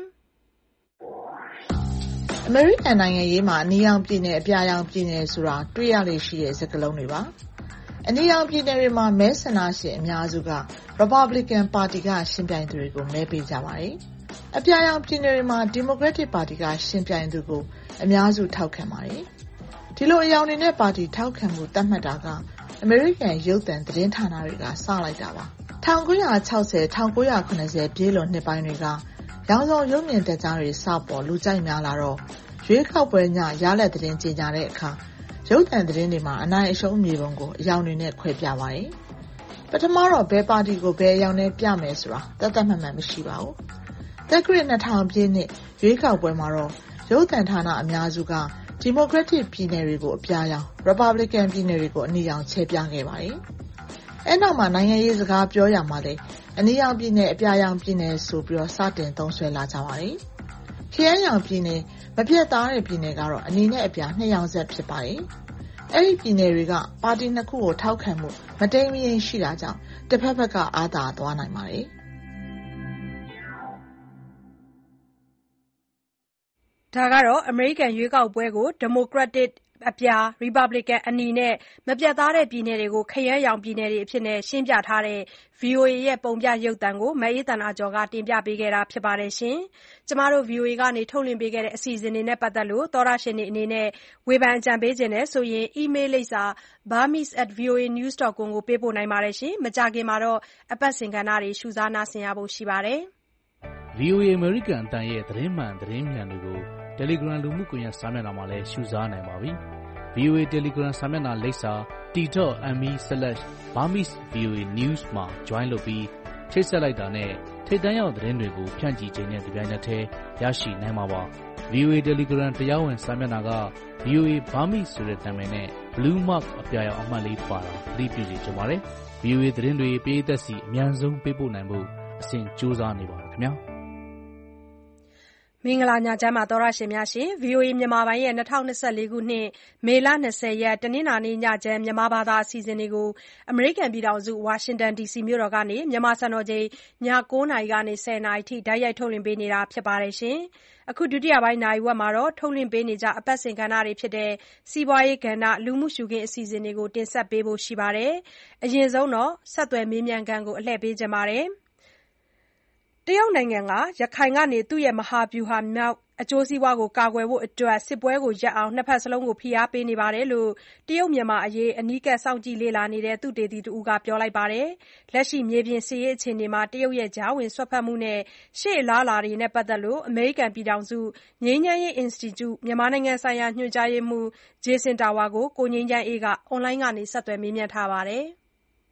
အမေရိကန်နိုင်ငံရေးမှာအနီရောင်ပြည်နယ်အပြာရောင်ပြည်နယ်ဆိုတာတွေ့ရလေရှိတဲ့စကားလုံးတွေပါအနီရောင်ပြည်နယ်တွေမှာမဲဆန္ဒရှင်အများစုက Republican ပါတီကရှင်ပြိုင်သူတွေကိုမဲပေးကြပါတယ်။အပြာရောင်ပြည်နယ်တွေမှာ Democratic ပါတီကရှင်ပြိုင်သူကိုအများစုထောက်ခံပါတယ်။ဒီလိုအယောင်တွေနဲ့ပါတီထောက်ခံမှုသတ်မှတ်တာကအမေရိကန်ရုပ်သံသတင်းဌာနတွေကစလိုက်တာပါ။1960 1980ပြည့်လွန်နှစ်ပိုင်းတွေကရောင်စုံရုပ်မြင်သံကြားတွေစပေါ်လူကြိုက်များလာတော့ရွေးကောက်ပွဲညရလဒ်သတင်းကြေညာတဲ့အခါရုပ်သံသတင်းတွေမှာအနိုင်အရှုံးအမြေပုံကိုအယောင်တွေနဲ့ခွဲပြပါတယ်။ပထမတော့ဘယ်ပါတီကိုဘယ်အယောင်နဲ့ပြမယ်ဆိုတာသတ်မှတ်မှန်မရှိပါဘူး။သက်ခရစ်2000ပြည့်နှစ်ရွေးကောက်ပွဲမှာတော့ရုပ်သံဌာနအများစုက Democratic ပြည်နယ်တွေကိုအပြာရောင် Republican ပြည်နယ်တွေကိုအနီရောင်ချဲပြခဲ့ပါတယ်။အဲနောက်မှာနိုင်ငံရေးစကားပြောရမှာလေအနီရောင်ပြည်နယ်အပြာရောင်ပြည်နယ်ဆိုပြီးစတင်သုံးစွဲလာကြပါတယ်။ခရမ်းရောင်ပြည်နယ်မပြတ်သားတဲ့ပြည်နယ်ကတော့အနီနဲ့အပြာ2ရောင်ဆက်ဖြစ်ပါတယ်။အဲဒီပြည်နယ်တွေကပါတီ2ခုကိုထောက်ခံမှုမတိမ်မယိမ်းရှိတာကြောင့်တစ်ဖက်ဖက်ကအားသာသွားနိုင်ပါတယ်။ဒါကတော့အမေရိကန်ရွေးကောက်ပွဲကို Democratic အပြာ Republican အနီနဲ့မပြတ်သားတဲ့ပြည်နယ်တွေကိုခရမ်းရောင်ပြည်နယ်တွေအဖြစ်ရှင်းပြထားတဲ့ VOA ရဲ့ပုံပြရုပ်သံကိုမအေးသန္တာကျော်ကတင်ပြပေးခဲ့တာဖြစ်ပါတယ်။ကျမတို့ VOA ကနေထုတ်လွှင့်ပေးခဲ့တဲ့အစီအစဉ်တွေနဲ့ပတ်သက်လို့သောတရှင်တွေအနေနဲ့ဝေဖန်အကြံပေးချင်တယ်ဆိုရင်အီးမေးလ်လိပ်စာ burmese@voanews.com ကိုပေးပို့နိုင်ပါတယ်။မကြာခင်မှာအပတ်စဉ်ကဏ္ဍတွေရှုစားနားဆင်ရဖို့ရှိပါတယ်။ VOA အမေရိကန်အသံရဲ့သတင်းမှန်သတင်းမြန်တွေကို Telegram လူမှုကွန်ရက်စာမျက်နှာမှာလည်းရှုစားနိုင်ပါပြီ။ VOA Telegram စာမျက်နှာလိပ်စာ t.me/BurmeseVOAnews မှာ join လုပ်ပြီးချိတ်ဆက်လိုက်တာနဲ့ထိပ်တန်းရောက်သတင်းတွေကိုဖြန့်ချီချိန်နဲ့တပြိုင်နက်တည်းရရှိနိုင်မှာပါ။ VOA Telegram တရားဝင်စာမျက်နှာက VOA Burmese ဆိုတဲ့နာမည်နဲ့ Blue Mark အပြာရောင်အမှတ်လေးပါတာသတိပြုစီချင်ပါတယ်။ VOA သတင်းတွေပရိသတ်စီအမြန်ဆုံးပေးပို့နိုင်ဖို့အစဉ်ကြိုးစားနေပါတယ်ခင်ဗျာ။မင်္ဂလာညချမ်းပါသောတရှင်များရှင် VOA မြန်မာပိုင်းရဲ့2024ခုနှစ်မေလ20ရက်တနင်္လာနေ့ညချမ်းမြန်မာဘာသာအစီအစဉ်တွေကိုအမေရိကန်ပြည်ထောင်စုဝါရှင်တန် DC မြို့တော်ကနေမြန်မာစံတော်ချိန်ည9:00နာရီကနေ10:00နာရီထိတိုက်ရိုက်ထုတ်လွှင့်ပေးနေတာဖြစ်ပါတယ်။ အခုဒုတိယပိုင်းနာရီဝက်မှာထုတ်လွှင့်ပေးနေကြအပတ်စဉ်ကဏ္ဍတွေဖြစ်တဲ့စီးပွားရေးကဏ္ဍလူမှုရှုခင်းအစီအစဉ်တွေကိုတင်ဆက်ပေးဖို့ရှိပါတယ်။အရင်ဆုံးဆက်သွယ်မေးမြန်းခန်းကိုအလှည့်ပေးချင်ပါတယ်။ တရုတ်နိုင်ငံကရခိုင်ကနေသူ့ရဲ့မဟာဗျူဟာမြောက်အကျိုးစီးပွားကိုကာကွယ်ဖို့အတွက်စစ်ပွဲရပ်အောင်နှစ်ဘက်စလုံးကိုဖိအားပေးနေတယ်လို့တရုတ်မြန်မာအရေးအနီးကပ်စောင့်ကြည့်လေ့လာနေတဲ့သုတေသီတဦးကပြောလိုက်ပါတယ်။လက်ရှိမြေပြင်စစ်ရေးအခြေအနေမှာတရုတ်ရဲ့ကြားဝင်စွက်ဖက်မှုနဲ့ရှေ့အလားအလာတွေနဲ့ပတ်သက်လို့အမေရိကန်ပြည်ထောင်စုငြိမ်းချမ်းရေးအင်စတီကျုမြန်မာနိုင်ငံဆိုင်ရာညွှန်ကြားရေးမှူး Jason Tower ကိုကိုငြိမ်းချမ်းအေးကအွန်လိုင်းကနေဆက်သွယ်မေးမြန်းထားပါတယ်။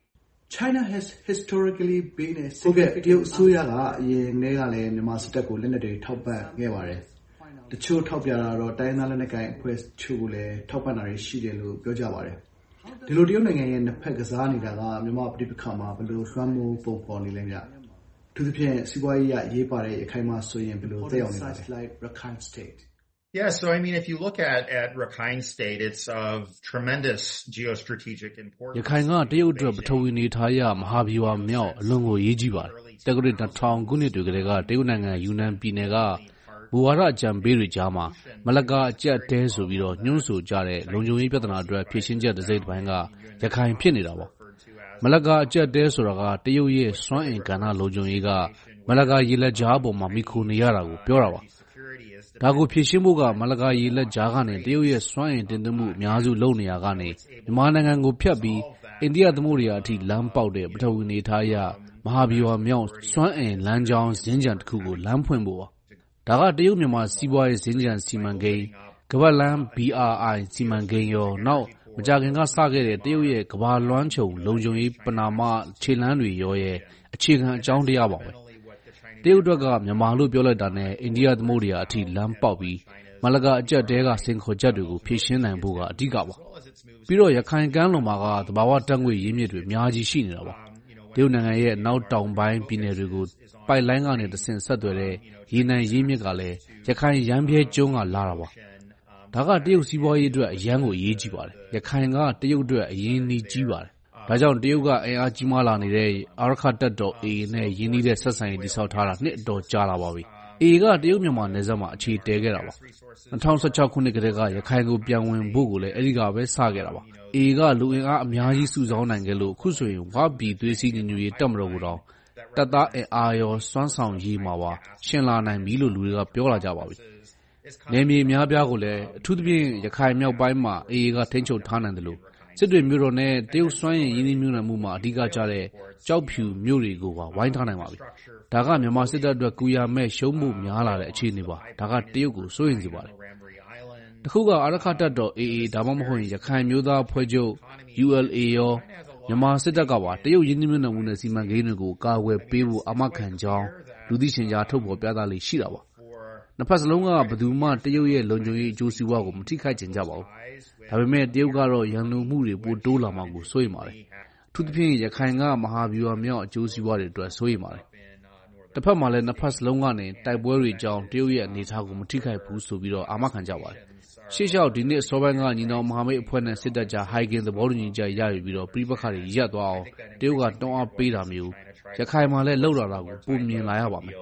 China has historically been a ဟုတ်ကဲ့တရုတ်အစိုးရကအရင်ကလည်းမြန်မာစစ်တပ်ကိုလက်နက်တွေထောက်ပံ့ခဲ့ပါတယ်။တချို့ထောက်ပြတာတော့တိုင်းသားလက်နက်ကိုင်အဖွဲ့ချို့ကိုလည်းထောက်ပံ့တာတွေရှိတယ်လို့ပြောကြပါတယ်။ဒီလိုတရုတ်နိုင်ငံရဲ့နှစ်ဖက်ကစားနေတာကမြန်မာပြည်ပခါမှာဘယ်လိုလွှမ်းမိုးပုံပေါ်နေလဲဗျ။သူသဖြင့်စီးပွားရေးရေးပါတဲ့ရခိုင်မှာဆိုရင်ဘယ်လိုသက်ရောက်နေလဲ။ Rakhine State Yeah, so I mean, if you look at Rakhine State, it's of tremendous geostrategic importance. ရခိုင်ကတရုတ်အတွက်ပထဝီအနေထားအရမဟာဗျူဟာမြောက်အလွန်ကိုအရေးကြီးပါတယ်။တက္ကသိုလ်2000ခုနှစ်တွေကတည်းကတရုတ်နိုင်ငံယူနန်ပြည်နယ်ကမူဝါဒအကြံပေးတွေကြားမှာမလကာအကျပ်တဲဆိုပြီးညွှန်းဆိုကြတဲ့လုံခြုံရေးပြဿနာအတွက်ဖြေရှင်းချက်တစ်စိတ်တစ်ပိုင်းကရခိုင်ဖြစ်နေတာပါ။မလကာအကျပ်တဲဆိုတာကတရုတ်ရဲ့စွမ်းအင်ကဏ္ဍလုံခြုံရေးကမလကာရေလက်ကြားပေါ်မှာမိခိုနေရတာကိုပြောတာပါ။ဒါကိုဖြေရှင်းဖို့ကမလကာရေလက်ကြားကနေတရုတ်ရဲ့စွမ်းအင်တင်သွင်းမှုအများစုလုပ်နေရကနေမြန်မာနိုင်ငံကိုဖြတ်ပြီးအိန္ဒိယသမုဒ္ဒရာအထိလမ်းပေါက်တဲ့ပထဝီအနေထားအရမဟာဗျူဟာမြောက်စွမ်းအင်လမ်းကြောင်းစင်္ကြံတစ်ခုကိုလမ်းဖွင့်ဖို့ပါ။ဒါကတရုတ်မြန်မာစီးပွားရေးစင်္ကြံစီမံကိန်းကမ္ဘာ့လမ်း BRI စီမံကိန်းရောနောက်မကြာခင်ကစခဲ့တဲ့တရုတ်ရဲ့ကမ္ဘာလွှမ်းခြုံလုံခြုံရေးပဏာမခြေလှမ်းတွေရောရဲ့အခြေခံအကြောင်းတရားပါပဲ။တရုတ်အတွက်ကမြန်မာလို့ပြောလိုက်တာနဲ့အိန္ဒိယသမုဒ္ဒရာအထိလမ်းပေါက်ပြီးမလကာအကျပ်တဲကစိန်ခေါ်ချက်တွေကိုဖြေရှင်းနိုင်ဖို့ကအဓိကပါ။ပြီးတော့ရခိုင်ကမ်းလွန်မှာကသဘာဝတက်ငွေရင်းမြစ်တွေအများကြီးရှိနေတာပါ။တရုတ်နိုင်ငံရဲ့နောက်တောင်ပိုင်းပြည်နယ်တွေကိုပိုက်လိုင်းကနေတဆင့်ဆက်သွယ်တဲ့ရေနံရင်းမြစ်ကလည်းရခိုင်ရမ်းပြဲကျွန်းကလာတာပါ။ဒါကတရုတ်စီးပွားရေးအတွက်အရန်ကိုအရေးကြီးပါတယ်။ရခိုင်ကတရုတ်အတွက်အရင်နီးကြီးပါတယ်။ဒါကြောင့်တရုတ်ကအင်အားကြီးမားလာနေတဲ့အာရခတပ်တော် AA နဲ့ရင်းနှီးတဲ့ဆက်ဆံရေးတည်ဆောက်ထားတာနှစ်အတော်ကြာလာပါပြီ။ AA ကတရုတ်မြန်မာနယ်စပ်မှာအခြေတည်ခဲ့တာပါ။2016ခုနှစ်ကတည်းကရခိုင်ကိုပြန်ဝင်ဖို့ကိုလည်းအဲဒီကပဲစခဲ့တာပါ။ AA ကလူအင်အားအများကြီးစုဆောင်းနိုင်ခဲ့လို့အခုဆိုရင်ဝပြည်သွေးစည်းညီညွတ်ရေးတပ်မတော်ကိုတောင်တပ်သားအင်အားရောစွမ်းဆောင်ရည်မှာပါရှင်လာနိုင်ပြီလို့လူတွေကပြောလာကြပါပြီ။နယ်မြေအများပြားကိုလည်းအထူးသဖြင့်ရခိုင်မြောက်ပိုင်းမှာ AA ကထိန်းချုပ်ထားနိုင်တယ်လို့စစ်တွေမြို့တော်နဲ့တရုတ်စွမ်းရည်ရင်းနှီးမြှုပ်နှံမှုမှာအဓိကကျတဲ့ကြောက်ဖြူမြို့တွေကိုပါဝိုင်းထားနိုင်ပါပြီ။ဒါကမြန်မာစစ်တပ်အတွက်ကူရမဲ့ရှုံးမှုများလာတဲ့အခြေအနေပါ။ဒါကတရုတ်ကိုစိုးရိမ်စေပါတယ်။တခုကအာရခတပ်တော် AA ဒါမှမဟုတ်ရခိုင်မျိုးသားအဖွဲ့ချုပ် ULA ရောမြန်မာစစ်တပ်ကပါတရုတ်ရင်းနှီးမြှုပ်နှံမှုနဲ့စီမံကိန်းတွေကိုကာကွယ်ပေးဖို့အာမခံကြောင်းလူသိရှင်ကြားထုတ်ဖော်ပြသလေ့ရှိတာပါ။နှစ်ဖက်စလုံးကဘယ်သူမှတရုတ်ရဲ့လုံခြုံရေးအကျိုးစီးပွားကိုမထိခိုက်ချင်ကြပါဘူး။ဒါပေမဲ့တရုတ်ကတော့ရန်လိုမှုတွေပိုတိုးလာမှာကိုစိုးရိမ်ပါတယ်။အထူးသဖြင့်ရခိုင်ကမဟာဗျူဟာမြောက်အကျိုးစီးပွားတွေအတွက်စိုးရိမ်ပါတယ်။တစ်ဖက်မှာလည်းနှစ်ဖက်စလုံးကနေတိုက်ပွဲတွေကြောင့်တရုတ်ရဲ့အနေအထားကိုမထိခိုက်ဘူးဆိုပြီးအာမခံကြပါတယ်။ရှေ့လျှောက်ဒီနှစ်အစောပိုင်းကညီနောင်မဟာမိတ်အဖွဲ့နဲ့စစ်တပ်ကြားဟိုင်ဂင်သဘောတူညီချက်ရယူပြီးပဋိပက္ခတွေရပ်သွားအောင်တရုတ်ကတွန်းအားပေးတာမျိုးရခိုင်မှာလည်းလှုပ်လာတာကိုပုံမြင်လာရပါမယ်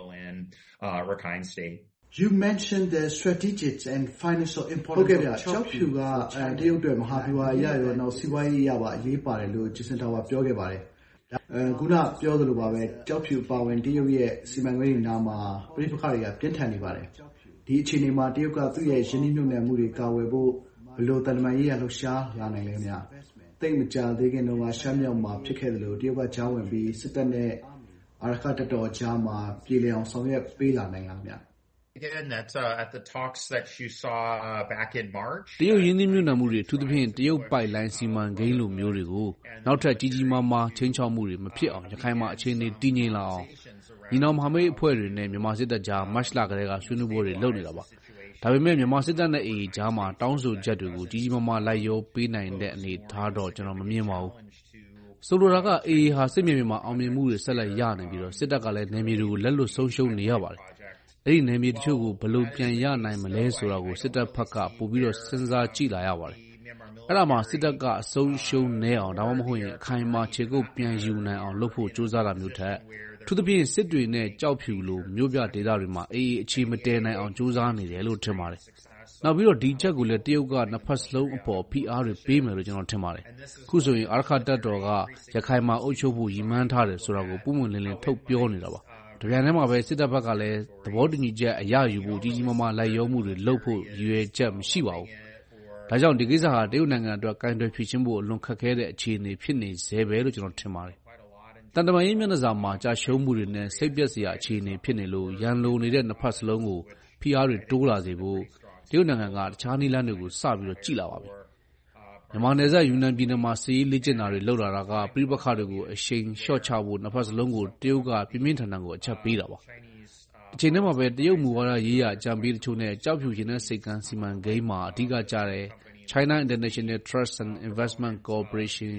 ။ You mentioned the strategic and financial importance ဟုတ်ကဲ့ဗျကျောက်ဖြူကတရုတ်အတွက်မဟာဗျူဟာအရရောနောက်စီးပွားရေးအရပါအရေးပါတယ်လို့ Jason Tower ပြောခဲ့ပါတယ်ခုနပြောသလိုပါပဲကျောက်ဖြူအပါအဝင်တရုတ်ရဲ့စီမံကိန်းတွေနားမှာပဋိပက္ခတွေကပြင်းထန်နေပါတယ်ဒီအခြေအနေမှာတရုတ်ကသူ့ရဲ့ရင်းနှီးမြှုပ်နှံမှုတွေကာဝယ်ဖို့ဘယ်လိုတန်တမာရေးရလှုပ်ရှားလာနိုင်လဲများသိမ့်မကြသေးခင်တုန်းကရှမ်းမြောက်မှာဖြစ်ခဲ့တယ်လို့တရုတ်ကကြားဝင်ပြီးစစ်တပ်နဲ့အာရက္ခတပ်တော်ကြားမှာပြေလည်အောင်ဆောင်ရွက်ပေးလာနိုင်လားဗျ။ Again, that's at the talks that you saw back in March. တရုတ်ရင်းနှီးမြှုပ်နှံမှုတွေအထူးသဖြင့်တရုတ်ပိုက်လိုင်းစီမံကိန်းလိုမျိုးတွေကိုနောက်ထပ်ကြီးကြီးမားမားခြိမ်းခြောက်မှုတွေမဖြစ်အောင်ရခိုင်မှာအခြေအနေတည်ငြိမ်လာအောင်ညီနောင်မဟာမိတ်အဖွဲ့တွေနဲ့မြန်မာစစ်တပ်ကြားမတ်လကတည်းကဆွေးနွေးပွဲတွေလုပ်နေတာပါ။ဒါပေမဲ့မြန်မာစစ်တပ်နဲ့ AA ကြားမှာတောင်းဆိုချက်တွေကိုကြီးကြီးမားမားလိုက်လျောပေးနိုင်တဲ့အနေအထားတော့ကျွန်တော်မမြင်ပါဘူး။ဆိုလိုတာက AA ဟာစစ်မြေပြင်မှာအောင်မြင်မှုတွေဆက်လက်ရနေပြီးတော့စစ်တပ်ကလည်းနယ်မြေတွေကိုလက်လွတ်ဆုံးရှုံးနေရပါတယ်။အဲ့ဒီနယ်မြေတချို့ကိုဘယ်လိုပြန်ရနိုင်မလဲဆိုတာကိုစစ်တပ်ဘက်ကပို့ပြီးတော့စဉ်းစားကြည့်လာရပါတယ်။အဲ့ဒါမှစစ်တပ်ကအဆုံးရှုံးနေအောင်ဒါမှမဟုတ်ရင်အခိုင်အမာခြေကုပ်ပြန်ယူနိုင်အောင်လုပ်ဖို့ကြိုးစားတာမျိုးထက်အထူးသဖြင့်စစ်တွေနဲ့ကြောက်ဖြူလိုမြို့ပြဒေသတွေမှာAAအခြေမတည်နိုင်အောင်ကြိုးစားနေတယ်လို့ထင်ပါတယ်။နောက်ပြီးတော့ဒီချက်ကိုလည်းတရုတ်ကနှစ်ဖက်စလုံးအပေါ်ဖိအားတွေပေးမယ်လို့ကျွန်တော်ထင်ပါတယ်။ခုဆိုရင်အာရက္ခတပ်တော်ကရခိုင်မှာအုပ်ချုပ်ဖို့ရည်မှန်းထားတယ်ဆိုတာကိုပုံမှန်လင်းလင်းထုတ်ပြောနေတာပါ။တပြန်ထဲမှာပဲစစ်တပ်ဘက်ကလည်းသဘောတူညီချက်အရယူဖို့ကြီးကြီးမားမားလိုက်ရောမှုတွေလုပ်ဖို့ရည်ရွယ်ချက်မရှိပါဘူး။ဒါကြောင့်ဒီကိစ္စဟာတရုတ်နိုင်ငံအတွက်ကင်တွယ်ဖြေရှင်းဖို့အလွန်ခက်ခဲတဲ့အခြေအနေဖြစ်နေစေပဲလို့ကျွန်တော်ထင်ပါတယ်။တန်တမာရေးမျက်နှာစာမှာကြာရှုံးမှုတွေနဲ့စိတ်ပျက်စရာအခြေအနေဖြစ်နေလို့ရန်လိုနေတဲ့နှစ်ဖက်စလုံးကိုဖိအားတွေတိုးလာစေဖို့တရုတ်နိုင်ငံကတခြားနည်းလမ်းတွေကိုစပြီးတော့ကြည့်လာပါပြီ။မြန်မာနယ်စပ်ယူနန်ပြည်နယ်မှာစစ်ရေးလေ့ကျင့်တာတွေလုပ်လာတာကပြည်ပခါတွေကိုအရှိန်လျှော့ချဖို့နှစ်ဖက်စလုံးကိုတရုတ်ကပြင်းပြင်းထန်ထန်ကိုအချက်ပေးတာပါ။အချိန်နဲ့မှာပဲတရုတ်မူဝါဒရေးရာအကြံပေးတချို့နဲ့ကြောက်ဖြူရင်တဲ့စိတ်ကန်းစီမံကိန်းမှာအဓိကကျတဲ့ China International Trust and Investment Corporation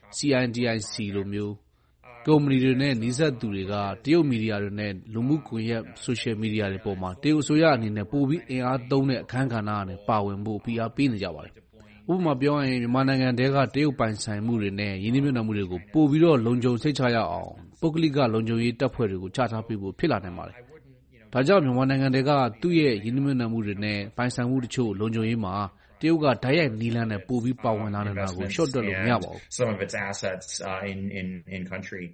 CITIC လိုမျိုးကုမ္ပဏီတွေနဲ့နှိစက်သူတွေကတရုတ်မီဒီယာတွေနဲ့လူမှုကွန်ရက်ဆိုရှယ်မီဒီယာတွေပေါ်မှာတရုတ်အစိုးရအနေနဲ့ပိုပြီးအင်အားသုံးတဲ့အခန်းကဏ္ဍနဲ့ပါဝင်ဖို့ဖိအားပေးနေကြပါတယ်။ဥပမာပြောရရင်မြန်မာနိုင်ငံတဲကတရုတ်ပိုင်ဆိုင်မှုတွေနဲ့ယင်းနှိမ့်မြှုပ်နှံမှုတွေကိုပို့ပြီးတော့လုံခြုံစိတ်ချရအောင်ပုဂ္ဂလိကလုံခြုံရေးတပ်ဖွဲ့တွေကိုချထားပေးဖို့ဖြစ်လာနိုင်ပါတယ်။ဒါကြောင့်မြန်မာနိုင်ငံတဲကသူ့ရဲ့ယင်းနှိမ့်မြှုပ်နှံမှုတွေနဲ့ပိုင်ဆိုင်မှုတချို့လုံခြုံရေးမှာတရုတ်ကဓာတ်ရိုက်နီးလန်းနဲ့ပို့ပြီးပါဝင်လာနေတာကိုရှော့တွက်လို့မရပါဘူး။ Some of its assets in country.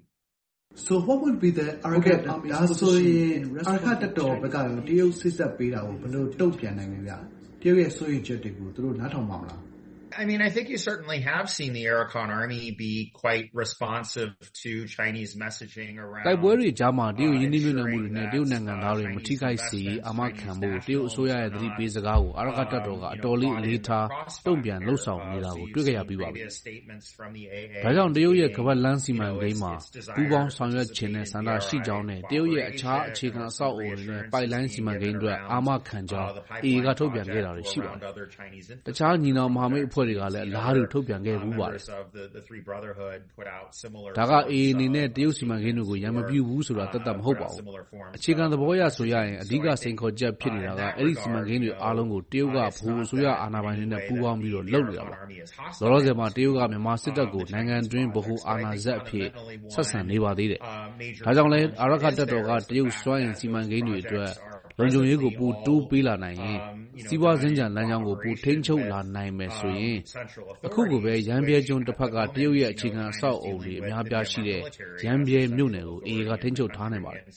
So what would be the Arakan Army ဒါဆိုရင်အာရက္ခတပ်တော်ဘက်ကတရုတ်စစ်ဆက်ပေးတာကိုဘယ်လိုတုံ့ပြန်နိုင်လဲဗျ။တရုတ်ရဲ့စိုးရိမ်ချက်တွေကိုသူတို့နားထောင်ပါမလား။ I mean, I think you certainly have seen the Arakan Army be quite responsive to Chinese messaging around. တိုက်ပွဲတွေကြားမှာတရုတ်ရင်းနှီးမြှုပ်နှံမှုတွေနဲ့တရုတ်နိုင်ငံသားတွေမထိခိုက်စေရေးအာမခံဖို့တရုတ်အစိုးရရဲ့သတိပေးစကားကိုအာရက္ခတပ်တော်ကအတော်လေးအလေးထားတုံ့ပြန်လှုပ်ဆောင်နေတာကိုတွေ့ကြရပြီးပါပြီ။ဒါကြောင့်တရုတ်ရဲ့ကမ္ဘာလမ်းစီမံကိန်းမှာပူးပေါင်းဆောင်ရွက်ခြင်းနဲ့ဆန္ဒရှိကြောင်းနဲ့တရုတ်ရဲ့အခြားအခြေခံအဆောက်အအုံတွေနဲ့ပိုက်လိုင်းစီမံကိန်းအတွက်အာမခံကြောင်း AA ကထုတ်ပြန်ခဲ့တာတွေရှိပါတယ်။တခြားညီနောင်မဟာမိတ်အဖွဲ့တွေကလည်းအလားတူထုတ်ပြန်ခဲ့ဘူးပါတယ်။ဒါက AA အနေနဲ့တရုတ်စီမံကိန်းတွေကိုရန်မပြုဘူးဆိုတာသက်သက်မဟုတ်ပါဘူး။အခြေခံသဘောအရဆိုရရင်အဓိကစိန်ခေါ်ချက်ဖြစ်နေတာကအဲ့ဒီစီမံကိန်းတွေအားလုံးကိုတရုတ်ကဗဟိုအစိုးရအာဏာပိုင်တွေနဲ့ပူးပေါင်းပြီးတော့လုပ်နေတာပါ။လောလောဆယ်မှာတရုတ်ကမြန်မာစစ်တပ်ကိုနိုင်ငံတွင်းဗဟိုအာဏာစက်အဖြစ်ဆက်ဆံနေပါသေးတယ်။ဒါကြောင့်လဲအာရက္ခတပ်တော်ကတရုတ်စွမ်းအင်စီမံကိန်းတွေအတွက်လုံခြုံရေးကိုပိုတိုးပေးလာနိုင်ရင်စီးပွားစင်ကြံလမ်းကြောင်းကိုပိုထိန်းချုပ်လာနိုင်မယ်ဆိုရင်အခုကိုပဲရန်ပြဲကျွန်းတစ်ဖက်ကတရုတ်ရဲ့အခြေခံအဆောက်အအုံတွေအများပြားရှိတဲ့ရန်ပြဲမြို့နယ်ကို AA ကထိန်းချုပ်ထားနိုင်ပါတယ်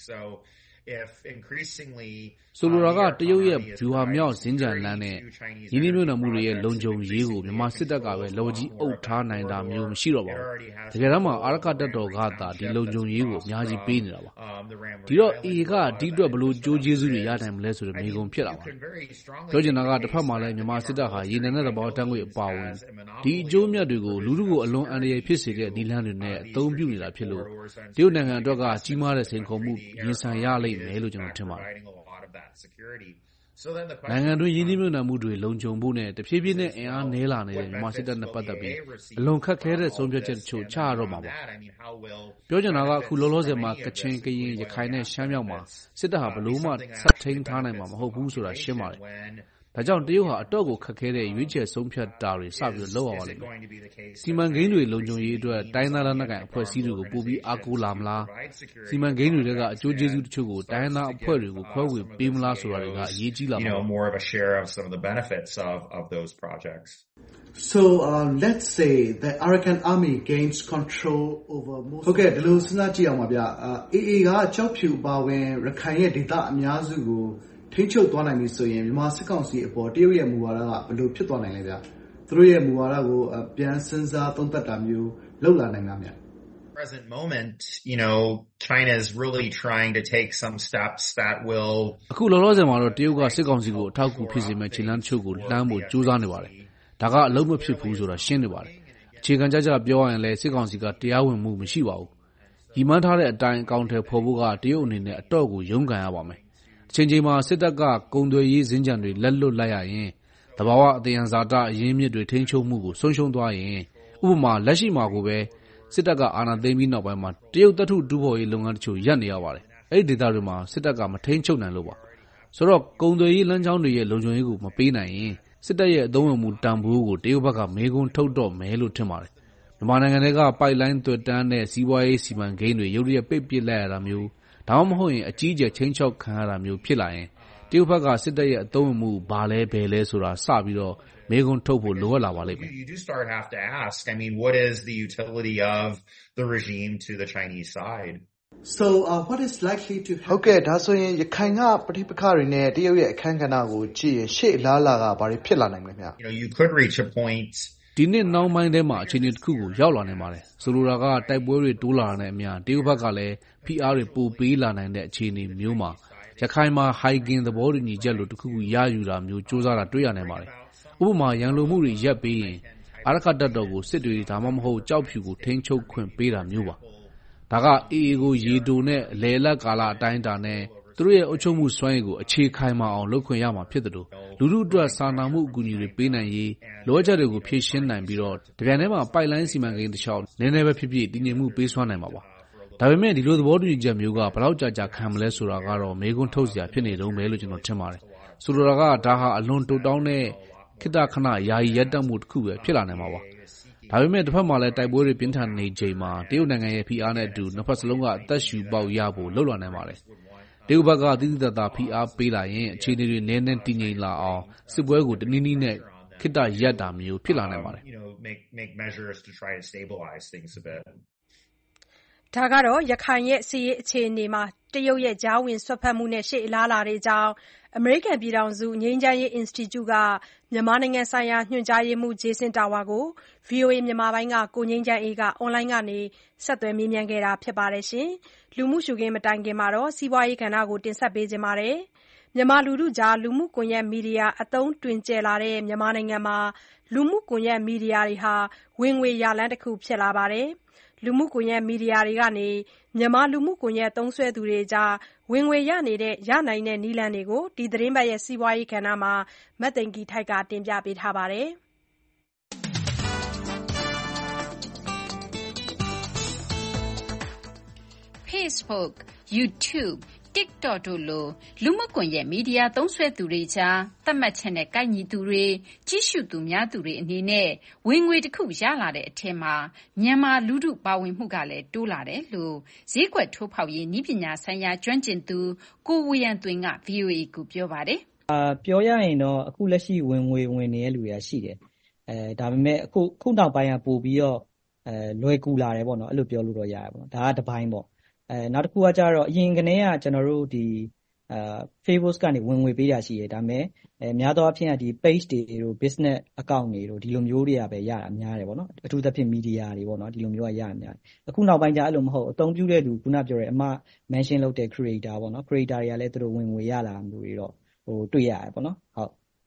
ဆိုလိုတာကတရုတ်ရဲ့ဗျူဟာမြောက်စင်ကြံလမ်းနဲ့ရင်းနှီးမြှုပ်နှံမှုတွေရဲ့လုံခြုံရေးကိုမြန်မာစစ်တပ်ကပဲလောကြီးအုပ်ထားနိုင်တာမျိုးမရှိတော့ပါဘူး။တကယ်တော့မှအာရက္ခတပ်တော်ကသာဒီလုံခြုံရေးကိုအများကြီးပေးနေတာပါ။ဒီတော့ AA ကဒီအတွက်ဘလို့ကြိုးကျေးဇူးတွေရနိုင်မလဲဆိုတဲ့မေးခွန်းဖြစ်လာပါတယ်။ပြောချင်တာကတစ်ဖက်မှာလည်းမြန်မာစစ်တပ်ဟာရေနံနဲ့သဘောတန်းခွေအပါဝင်ဒီအကျိုးမြတ်တွေကိုလူထုကိုအလွန်အန္တရာယ်ဖြစ်စေတဲ့နည်းလမ်းတွေနဲ့အသုံးပြုနေတာဖြစ်လို့တရုတ်နိုင်ငံအတွက်ကကြီးမားတဲ့စိန်ခေါ်မှုရင်ဆိုင်ရလိမ့်မယ်လို့ကျွန်တော်ထင်ပါတယ်။နိုင်ငံတွင်းရင်းနှီးမြှုပ်နှံမှုတွေလုံခြုံဖို့နဲ့တဖြည်းဖြည်းနဲ့အင်အားနည်းလာနေတဲ့မြန်မာစစ်တပ်နဲ့ပတ်သက်ပြီးအလွန်ခက်ခဲတဲ့ဆုံးဖြတ်ချက်တချို့ချရတော့မှာပါ။ပြောချင်တာကအခုလောလောဆယ်မှာကချင်ကရင်ရခိုင်နဲ့ရှမ်းမြောက်မှာစစ်တပ်ဟာဘလို့မှဆက်ထိန်းထားနိုင်မှာမဟုတ်ဘူးဆိုတာရှင်းပါတယ်။ဒါကြောင့်တရုတ်ဟာအတော့ကိုခက်ခဲတဲ့ရွေးချယ်ဆုံးဖြတ်တာတွေစပြီးလုပ်ရပါလိမ့်မယ်။စီမံကိန်းတွေလုံခြုံရေးအတွက်တိုင်းသားလက်နက်ကိုင်အဖွဲ့အစည်းတွေကိုပို့ပြီးအားကိုးလာမလား။စီမံကိန်းတွေကအကျိုးကျေးဇူးတချို့ကိုတိုင်းသားအဖွဲ့တွေကိုခွဲဝေပေးမလားဆိုတာတွေကအရေးကြီးလာပါမယ်။ more of a share of some of the benefits of those projects. So let's say the Arakan Army gains control over most ဟုတ်ကဲ့ဒီလိုစဉ်းစားကြည့်အောင်ပါဗျ။ AA ကကြောက်ဖြူပါဝင်ရခိုင်ရဲ့ဒေသအများစုကိုထိချုပ်သွားနိုင်ပြီဆိုရင်မြန်မာစစ်ကောင်စီအပေါ်တရုတ်ရဲ့မူဝါဒကဘယ်လိုဖြစ်သွားနိုင်လဲဗျ။သူတို့ရဲ့မူဝါဒကိုပြန်စဉ်းစားသုံးသပ်တာမျိုးလုပ်လာနိုင်လားဗျ။ present moment, China is really trying to take some steps that will အခုလောလောဆယ်မှာတော့တရုတ်ကစစ်ကောင်စီကိုအထောက်အကူဖြစ်စေမဲ့ခြေလှမ်းတချို့ကိုလှမ်းဖို့ကြိုးစားနေပါတယ်။ဒါကအလုံးမဖြစ်ဘူးဆိုတာရှင်းနေပါတယ်။အခြေခံကြပြောရရင်လည်းစစ်ကောင်စီကတရားဝင်မှုမရှိပါဘူး။ရီမန်းထားတဲ့အတိုင်းအကောင့်ထဲဖော်ဖို့ကတရုတ်အနေနဲ့အတော့ကိုရုန်းကန်ရပါမယ်။အချိန်ချင်းမှာစစ်တပ်ကကုန်သွယ်ရေးစင်ကြံတွေလက်လွတ်လိုက်ရရင်တဘာဝအတယံဇာတအရင်းမြစ်တွေထိန်းချုပ်မှုကိုဆုံးရှုံးသွားရင်ဥပမာလက်ရှိမှာကိုပဲစစ်တပ်ကအာဏာသိမ်းပြီးနောက်ပိုင်းမှာတရုတ်တပ်ထုတူဖော်ရေးလုပ်ငန်းတချို့ရပ်နေရပါတယ်။အဲ့ဒီဒေသတွေမှာစစ်တပ်ကမထိန်းချုပ်နိုင်လို့ပါ။ဆိုတော့ကုန်သွယ်ရေးလမ်းကြောင်းတွေရဲ့လုံခြုံရေးကိုမပေးနိုင်ရင်စစ်တပ်ရဲ့အသုံးဝင်မှုတန်ဖိုးကိုတရုတ်ဘက်ကမေးခွန်းထုတ်တော့မယ်လို့ထင်ပါတယ်။မြန်မာနိုင်ငံတွေကပိုက်လိုင်းသွယ်တန်းတဲ့စီးပွားရေးစီမံကိန်းတွေရုတ်တရက်ပိတ်ပစ်လိုက်ရတာမျိုးဒါမှမဟုတ်ရင်အကြီးအကျယ်ချင်းချောက်ခံရတာမျိုးဖြစ်လာရင်တရုတ်ဘက်ကစစ်တပ်ရဲ့အသုံးဝင်မှုဘာလဲဘယ်လဲဆိုတာစပြီးတော့မေးခွန်းထုတ်ဖို့လိုအပ်လာပါလိမ့်မယ် You do have to ask, what is the utility of the regime to the Chinese side? So what is likely to happen? ဟုတ်ကဲ့ဒါဆိုရင်ရခိုင်ကပဋိပက္ခတွေနဲ့တရုတ်ရဲ့အခန်းကဏ္ဍကိုကြည့်ရင်ရှေ့လားလာကဘာတွေဖြစ်လာနိုင်မလဲဗျ You could reach a point ဒီနှစ်နောက်ပိုင်းထဲမှာအခြေအနေတစ်ခုကိုရောက်လာနိုင်ပါတယ်ဆိုလိုတာကတိုက်ပွဲတွေတိုးလာတာနဲ့အမျှတရုတ်ဘက်ကလည်းဖိအားတွေပိုပေးလာနိုင်တဲ့အခြေအနေမျိုးမှာရခိုင်မှာဟိုင်ဂင်သဘောတူညီချက်လိုတစ်ခုခုရယူတာမျိုးစူးစမ်းတာတွေ့ရနိုင်ပါတယ်ဥပမာရန်လိုမှုတွေရပ်ပေးရင်အာရခတပ်တော်ကိုစစ်တွေဒါမှမဟုတ်ကြောက်ဖြူကိုထိန်းချုပ်ခွင့်ပေးတာမျိုးပါဒါကအေအေကိုရေတိုနဲ့အလေလက်ကာလအတိုင်းအတာနဲ့သူတို့ရဲ့အုပ်ချုပ်မှုစွမ်းရည်ကိုအခြေခိုင်မာအောင်လုပ်ခွင့်ရမှာဖြစ်တယ်လို့လူထုအတွက်စာနာမှုအကူအညီတွေပေးနိုင်ရေးလိုအပ်ချက်တွေကိုဖြည့်ရှင်းနိုင်ပြီးတော့တပြိုင်တည်းမှာပိုက်လိုင်းစီမံကိန်းတစ်လျှောက်နည်းနည်းပဲဖြစ်ဖြစ်တည်ငြိမ်မှုပေးစွမ်းနိုင်မှာပါဒါပေမဲ့ဒီလိုသဘောတူညီချက်မျိုးကဘယ်လောက်ကြာခံမလဲဆိုတာကတော့မေးခွန်းထုတ်စရာဖြစ်နေတုန်းပဲလို့ကျွန်တော်ထင်ပါတယ်ဆိုလိုတာကဒါဟာအလွန်တိုးတောင်းတဲ့ခိတ္တခဏယာယီရပ်တန့်မှုတစ်ခုပဲဖြစ်လာနိုင်မှာပါဒါပေမဲ့တစ်ဖက်မှာလည်းတိုက်ပွဲတွေပြင်းထန်နေချိန်မှာတရုတ်နိုင်ငံရဲ့ဖိအားနဲ့အတူနှစ်ဖက်စလုံးကအသက်ရှူပေါက်ရဖို့လှုပ်လာနိုင်ပါတယ်တရုတ်ဘက်ကတိတိတတ်တာဖိအားပေးလာရင်အခြေအနေတွေနည်းနည်းတည်ငြိမ်လာအောင်စစ်ပွဲကိုတနည်းနည်းနဲ့ခိတ္တရပ်တာမျိုးဖြစ်လာနိုင်ပါတယ် make measures to try to stabilize things a bit ဒါကတော့ရခိုင်ရဲ့စစ်ရေးအခြေအနေမှာတရုတ်ရဲ့ကြားဝင်ဆွတ်ဖက်မှုနဲ့ရှေ့အလားအလာတွေအကြောင်းအမေရိကန်ပြည်ထောင်စုငြိမ်းချမ်းရေး Institute ကမြန်မာနိုင်ငံဆိုင်ရာညွှန်ကြားရေးမှူး Jason Tower ကို VOA မြန်မာပိုင်းကကိုငြိမ်းချမ်းအေးကအွန်လိုင်းကနေဆက်သွယ်မေးမြန်းခဲ့တာဖြစ်ပါတယ်။လူမှုရှုခင်းမတိုင်ခင်မှာစီးပွားရေးကဏ္ဍကိုတင်ဆက်ပေးချင်ပါတယ်။မြန်မာလူထုကြားလူမှုကွန်ရက်မီဒီယာအသုံးတွင်ကျယ်လာတဲ့မြန်မာနိုင်ငံမှာလူမှုကွန်ရက်မီဒီယာတွေဟာဝင်ငွေရလမ်းတစ်ခုဖြစ်လာပါတယ်။လူမှုကွန်ရက်မီဒီယာတွေကနေမြန်မာလူမှုကွန်ရက်သုံးစွဲသူတွေကြားဝင်ငွေရနိုင်တဲ့နည်းလမ်းတွေကိုဒီသတင်းပတ်ရဲ့စီးပွားရေးကဏ္ဍမှာမသိင်္ဂီထိုက်ကတင်ပြပေးထားပါတယ်။ Facebook, YouTube, TikTok တို့လိုလူမှုကွန်ရက်မီဒီယာသုံးစွဲသူတွေကြားသတ်မှတ်ချက်နဲ့ကိုက်ညီသူတွေကြည့်ရှုသူများသူတွေအနေနဲ့ဝင်ငွေတစ်ခုရလာတဲ့အထက်မှာမြန်မာလူထုပါဝင်မှုကလည်းတိုးလာတယ်လို့ဈေးကွက်ထိုးဖောက်ရေးနည်းပညာဆိုင်ရာကျွမ်းကျင်သူကိုဝေယံသွင်က VOA ကိုပြောပါတယ်ပြောရရင်တော့အခုလက်ရှိဝင်ငွေဝင်နေတဲ့လူတွေကရှိတယ်ဒါပေမဲ့အခုနောက်ပိုင်းကပို့ပြီးတော့လွယ်ကူလာတယ်ပေါ့နော်အဲ့လိုပြောလို့တော့ရတယ်ပေါ့ဒါကတစ်ပိုင်းပေါ့နောက်တစ်ခုကကြတော့အရင်ကတည်းကကျွန်တော်တို့ဒီ Facebook ကနေဝင်ငွေပေးတာရှိတယ်ဒါပေမဲ့များသောအားဖြင့်ဒီ page တွေတို့ business account တွေတို့ဒီလိုမျိုးတွေကပဲရတာများတယ်ပေါ့နော်အထူးသဖြင့် media တွေပေါ့နော်ဒီလိုမျိုးကရတာများတယ်အခုနောက်ပိုင်းကျအဲ့လိုမဟုတ်အသုံးပြုတဲ့လူခုနပြောတဲ့အမ mention လုပ်တဲ့ creator ပေါ့နော် creator တွေကလည်းသူတို့ဝင်ငွေရလာမျိုးတွေတော့တွေ့ရတယ်ပေါ့နော်ဟုတ်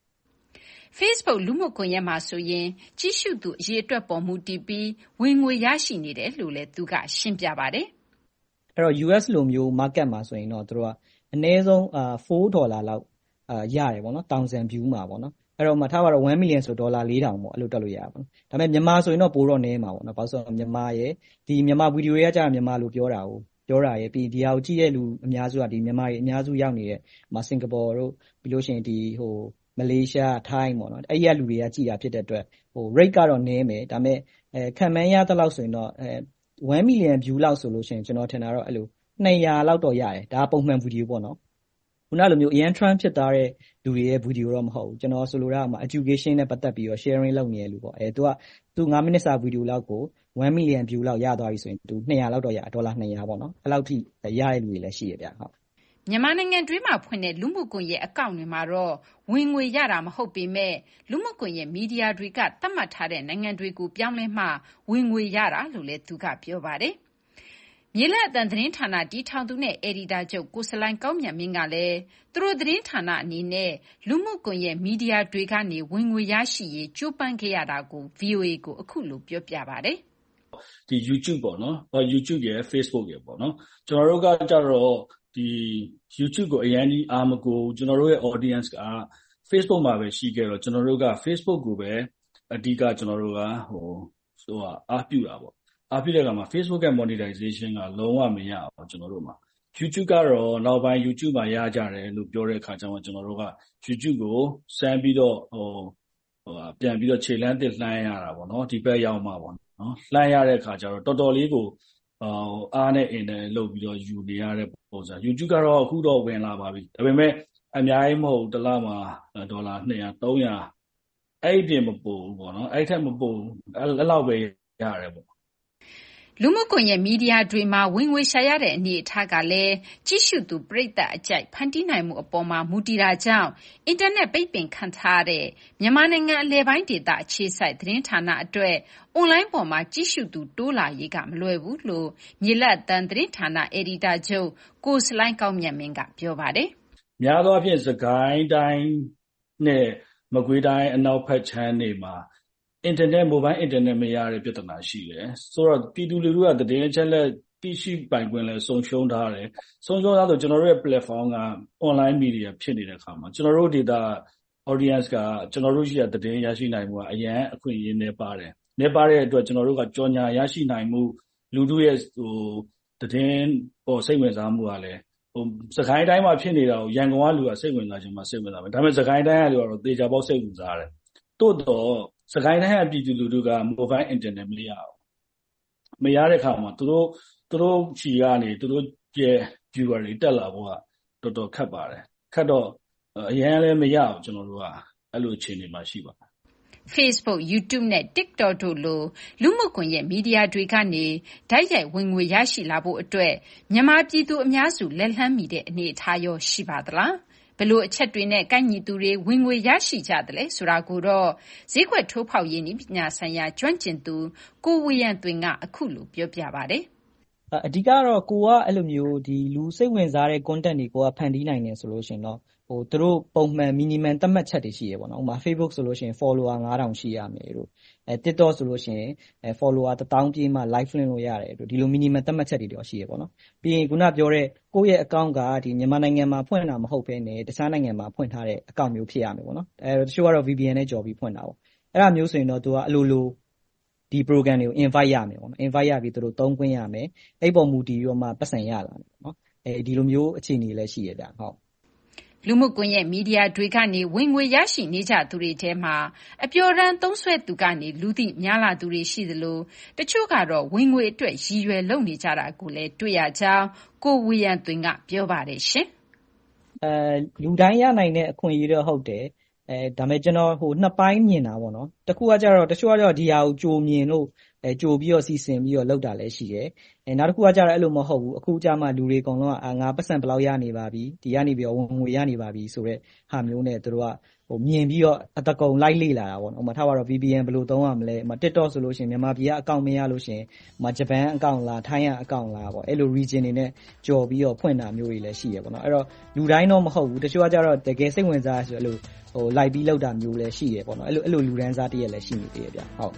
Facebook လူမှုကွန်ရက်မှာဆိုရင်ကြည့်ရှုသူအရေအတွက်ပေါ်မူတည်ပြီးဝင်ငွေရရှိနေတယ်လို့လည်းသူကရှင်းပြပါတယ်အဲ့တော့ US လိုမျိုး market မှာဆိုရင်တော့တို့ကအနည်းဆုံး$4လောက်ရတယ်ပေါ့နော်1000 view မှာပေါ့နော်အဲ့တော့မှထားပါတော့1 million ဆို$4,000ပေါ့အဲ့လိုတက်လို့ရပါပေါ့ဒါပေမဲ့မြန်မာဆိုရင်တော့ပိုတော့နည်းမှာပေါ့နော်ဘာလို့ဆိုတော့မြန်မာရဲ့ဒီမြန်မာဗီဒီယိုတွေကကြာမြန်မာလိုပြောတာရဲ့ပြီးဒီဟာကိုကြည့်တဲ့လူအများစုကဒီမြန်မာတွေအများစုရောက်နေတဲ့စင်ကာပူတို့ပြီးလို့ရှိရင်ဒီမလေးရှားထိုင်းပေါ့နော်အဲ့ဒီကလူတွေကကြည်တာဖြစ်တဲ့အတွက်rate ကတော့နည်းမယ်ဒါပေမဲ့ခံမှန်းရတဲ့လောက်ဆိုရင်တော့1 million view လောက်ဆိုလို့ရှိရင်ကျွန်တော်ထင်တာတော့အဲ့လို200လောက်တော့ရတယ်ဒါပုံမှန်ဗီဒီယိုပေါ့နော်ခုနလိုမျိုးအရန် trend ဖြစ်သွားတဲ့လူတွေရဲ့ဗီဒီယိုတော့မဟုတ်ဘူးကျွန်တော်ဆိုလိုတာက education နဲ့ပတ်သက်ပြီးတော့ sharing လုပ်နေရလူပေါ့သူ5မိနစ်စာဗီဒီယိုလောက်ကို1 million view လောက်ရသွားပြီဆိုရင်သူ200လောက်တော့ရ$200ပေါ့နော်အဲ့လောက်ထိရတဲ့လူတွေလည်းရှိရဗျဟုတ်မြန်မာနိုင်ငံတွင်းမှာဖွင့်တဲ့လူမှုကွန်ရက်အကောင့်တွေမှာတော့ဝင်ငွေရတာမဟုတ်ပေမဲ့လူမှုကွန်ရက်မီဒီယာတွေကသတ်မှတ်ထားတဲ့နိုင်ငံတွေကိုပြောင်းလဲမှဝင်ငွေရတာလို့လည်းသူကပြောပါတယ်မြေလက်အသံသတင်းဌာနတည်ထောင်သူနဲ့အယ်ဒီတာချုပ်ကိုဆလိုင်းကောင်းမြတ်မင်းကလည်းသူတို့သတင်းဌာနအနေနဲ့လူမှုကွန်ရက်မီဒီယာတွေကနေဝင်ငွေရရှိရေးကြိုးပမ်းခဲ့ရတာကို VOA ကိုအခုလိုပြောပြပါတယ်ဒီ YouTube ပေါ့နော် YouTube ရယ် Facebook ရယ်ပေါ့နော်ကျွန်တော်တို့ကကြတော့ဒီ YouTube ကိုအရင်ကြီးအားမကိုကျွန်တော်တို့ရဲ့ audience က Facebook မှာပဲရှိခဲ့တော့ကျွန်တော်တို့က Facebook ကိုပဲအဓိကကျွန်တော်တို့ကအားပြုတာပေါ့အားပြုတဲ့အခါမှာ Facebook ရဲ့ monetization ကလုံးဝမရအောင်ကျွန်တော်တို့မှာ YouTube ကတော့နောက်ပိုင်း YouTube မှာရကြတယ်လို့ပြောတဲ့အခါကျမှကျွန်တော်တို့က YouTube ကိုစမ်းပြီးတော့ပြန်ပြီးတော့ခြေလှမ်းတစ်လှမ်းရတာပေါ့နော်ဒီဘက်ရောက်မှာပေါ့နော်လှမ်းရတဲ့အခါကျတော့တော်တော်လေးကိုအားနဲ့အင်နဲ့လုပ်ပြီးတော့ယူနေရတဲ့ပုံစံ YouTube ကတော့အခုတော့ဝင်လာပါပြီဒါပေမဲ့အများကြီးမဟုတ်တစ်လမှာဒေါ်လာ200 300အဲ့ဒီမပို့ဘူးပေါ့နော်အဲ့ထက်မပို့အဲ့လောက်ပဲရတယ်ပေါ့လူမှုကွန်ရက်မီဒီယာတွေမှာဝင်ငွေရှာရတဲ့အနေအထားကလည်းကြည့်ရှုသူပရိသတ်အကြိုက်ဖန်တီးနိုင်မှုအပေါ်မှာမူတည်တာကြောင့်အင်တာနက်ပိတ်ပင်ခံထားတဲ့မြန်မာနိုင်ငံအလဲပိုင်းဒေသအခြေစိုက်သတင်းဌာနအတွက်အွန်လိုင်းပေါ်မှာကြည့်ရှုသူတိုးလာရေးကမလွယ်ဘူးလို့မြေလက်အသံသတင်းဌာနအယ်ဒီတာချုပ်ကိုဆလိုင်းကောင်းမြတ်မင်းကပြောပါတယ်။များသောအားဖြင့်စကိုင်းတိုင်းနဲ့မကွေးတိုင်းအနောက်ဘက်ခြမ်းတွေမှာinternet mobile internet မရတဲ့ပြဿနာရှိတယ်ဆိုတော့ပြည်သူလူထုကသတင်းအချက်လက်သိရှိပိုင်ခွင့်လဲဆုံးရှုံးထားတယ်ဆုံးရှုံးထားဆိုကျွန်တော်တို့ရဲ့ platform က online media ဖြစ်နေတဲ့အခါမှာကျွန်တော်တို့ data audience ကကျွန်တော်တို့ရှိတဲ့သတင်းရရှိနိုင်မှုကအရင်အခွင့်အရေးနဲ့ပါတယ်နဲ့ပါတဲ့အတွက်ကျွန်တော်တို့ကကြော်ညာရရှိနိုင်မှုလူထုရဲ့သတင်းပေါ်စိတ်ဝင်စားမှုကလည်းစကိုင်းတိုင်းမှာဖြစ်နေတာကိုရန်ကုန်ကလူကစိတ်ဝင်စားခြင်းမှာစိတ်ဝင်စားမယ်ဒါပေမဲ့စကိုင်းတိုင်းကလူကတော့သေချာပေါက်စိတ်ဝင်စားတယ်တိုးတော့စကိုင်းတိုင်းအပြည်သူလူထုက mobile internet မရအောင်မရတဲ့အခါမှာသူတို့ချီကနေသူတို့ရဲ့ viewer တွေတက်လာဖို့ကတော်တော်ခက်ပါတယ်ခက်တော့အရင်လည်းမရအောင်ကျွန်တော်တို့ကအဲ့လိုအခြေအနေမှာရှိပါတယ် Facebook, YouTube နဲ့ TikTok တို့လိုလူမှုကွန်ရက်မီဒီယာတွေကနေတိုက်ရိုက်ဝင်ငွေရရှိလာဖို့အတွက်မြန်မာပြည်သူအများစုလက်လှမ်းမီတဲ့အနေအထားရောရှိပါသလားဘယ်လိုအချက်တွေနဲ့ကိုက်ညီသူတွေဝင်ငွေရရှိကြတယ်လဲဆိုတာကိုတော့ဈေးကွက်ထိုးဖောက်ရေးနည်းပညာဆိုင်ရာကျွမ်းကျင်သူကိုဝေယံသွင်ကအခုလိုပြောပြပါတယ်အဓိကတော့ကိုကအဲ့လိုမျိုးဒီလူစိတ်ဝင်စားတဲ့ content တွေကိုကဖန်တီးနိုင်တယ်ဆိုလို့ရှိရင်တော့သူတို့ပုံမှန် minimum သတ်မှတ်ချက်တွေရှိရပေါ့နော်ဥပမာ Facebook ဆိုလို့ရှိရင် follower 9000ရှိရမယ်တို့TikTok ဆိုလို့ရှိရင်follower 1000ပြည့်မှ live link လို့ရတယ်တို့ဒီလို minimum သတ်မှတ်ချက်တွေတော့ရှိရပေါ့နော်ပြီးရင်ခုနပြောတဲ့ကိုယ့်ရဲ့ account ကဒီမြန်မာနိုင်ငံမှာဖွင့်တာမဟုတ်ဘဲနဲ့တခြားနိုင်ငံမှာဖွင့်ထားတဲ့ account မျိုးဖြစ်ရမယ်ပေါ့နော်တချို့ကတော့ VPN နဲ့ကြော်ပြီးဖွင့်တာပေါ့အဲ့ဒါမျိုးဆိုရင်တော့သူကအလိုလိုဒီ program တွေကို invite ရမယ်ပေါ့နော် invite ရပြီးသူတို့သုံးခွင့်ရမယ်အဲ့ပေါ်မူတည်ပြီးတော့မှပတ်စံရလာတယ်ပေါ့နော်ဒီလိုမျိုးအခြေအနေလည်းရှိရကြဟုတ်လူမှုကွန်ရက်မီဒီယာတွေကနေဝင်ငွေရရှိနေကြသူတွေထဲမှာအပျော်တမ်းသုံးစွဲသူကနေလူသိများလာသူတွေရှိသလိုတချို့ကတော့ဝင်ငွေအတွက်ရည်ရွယ်လုပ်နေကြတာကိုလည်းတွေ့ရကြောင်းကိုဝေယံသွင်ကပြောပါတယ်ရှင်လူတိုင်းရနိုင်တဲ့အခွင့်အရေးတော့ဟုတ်တယ်ဒါပေမဲ့ကျွန်တော်နှစ်ပိုင်းမြင်တာပေါ့နော်တစ်ခုကကြတော့တချို့ကတော့ဒီဟာကိုကြိုမြင်လို့ကြိုပြီးတော့စီစဉ်ပြီးတော့လုပ်တာလည်းရှိတယ်နောက်တစ်ခုကကြတော့အဲ့လိုမဟုတ်ဘူးအခုကြမှာလူတွေအကုန်လုံးကငါပတ်စံဘယ်လောက်ရနေပါပြီဒီကနေပြီးတော့ဝင်ငွေရနေပါပြီဆိုတော့ဟာမျိုးနဲ့သူတို့ကမြင်ပြီးတော့အတကုံလိုက်လေ့လာတာပေါ့နော်ဥပမာထားပါတော့ VPN ဘယ်လိုသုံးရမလဲဥပမာ TikTok ဆိုလို့ရှိရင်မြန်မာပြည်ကအကောင့်မရလို့ရှိရင်ဥပမာဂျပန်အကောင့်လားထိုင်းအကောင့်လားပေါ့အဲ့လို region တွေနဲ့ကြော်ပြီးတော့ဖွင့်တာမျိုးတွေလည်းရှိရပေါ့နော်အဲ့တော့လူတိုင်းတော့မဟုတ်ဘူးတချို့ကကြတော့တကယ်စိတ်ဝင်စားဆိုအဲ့လိုလိုက်ပြီးလောက်တာမျိုးလည်းရှိရပေါ့နော်အဲ့လိုလူဒန်းစားတည်းလည်းရှိနေသေးတယ်ဗျဟုတ်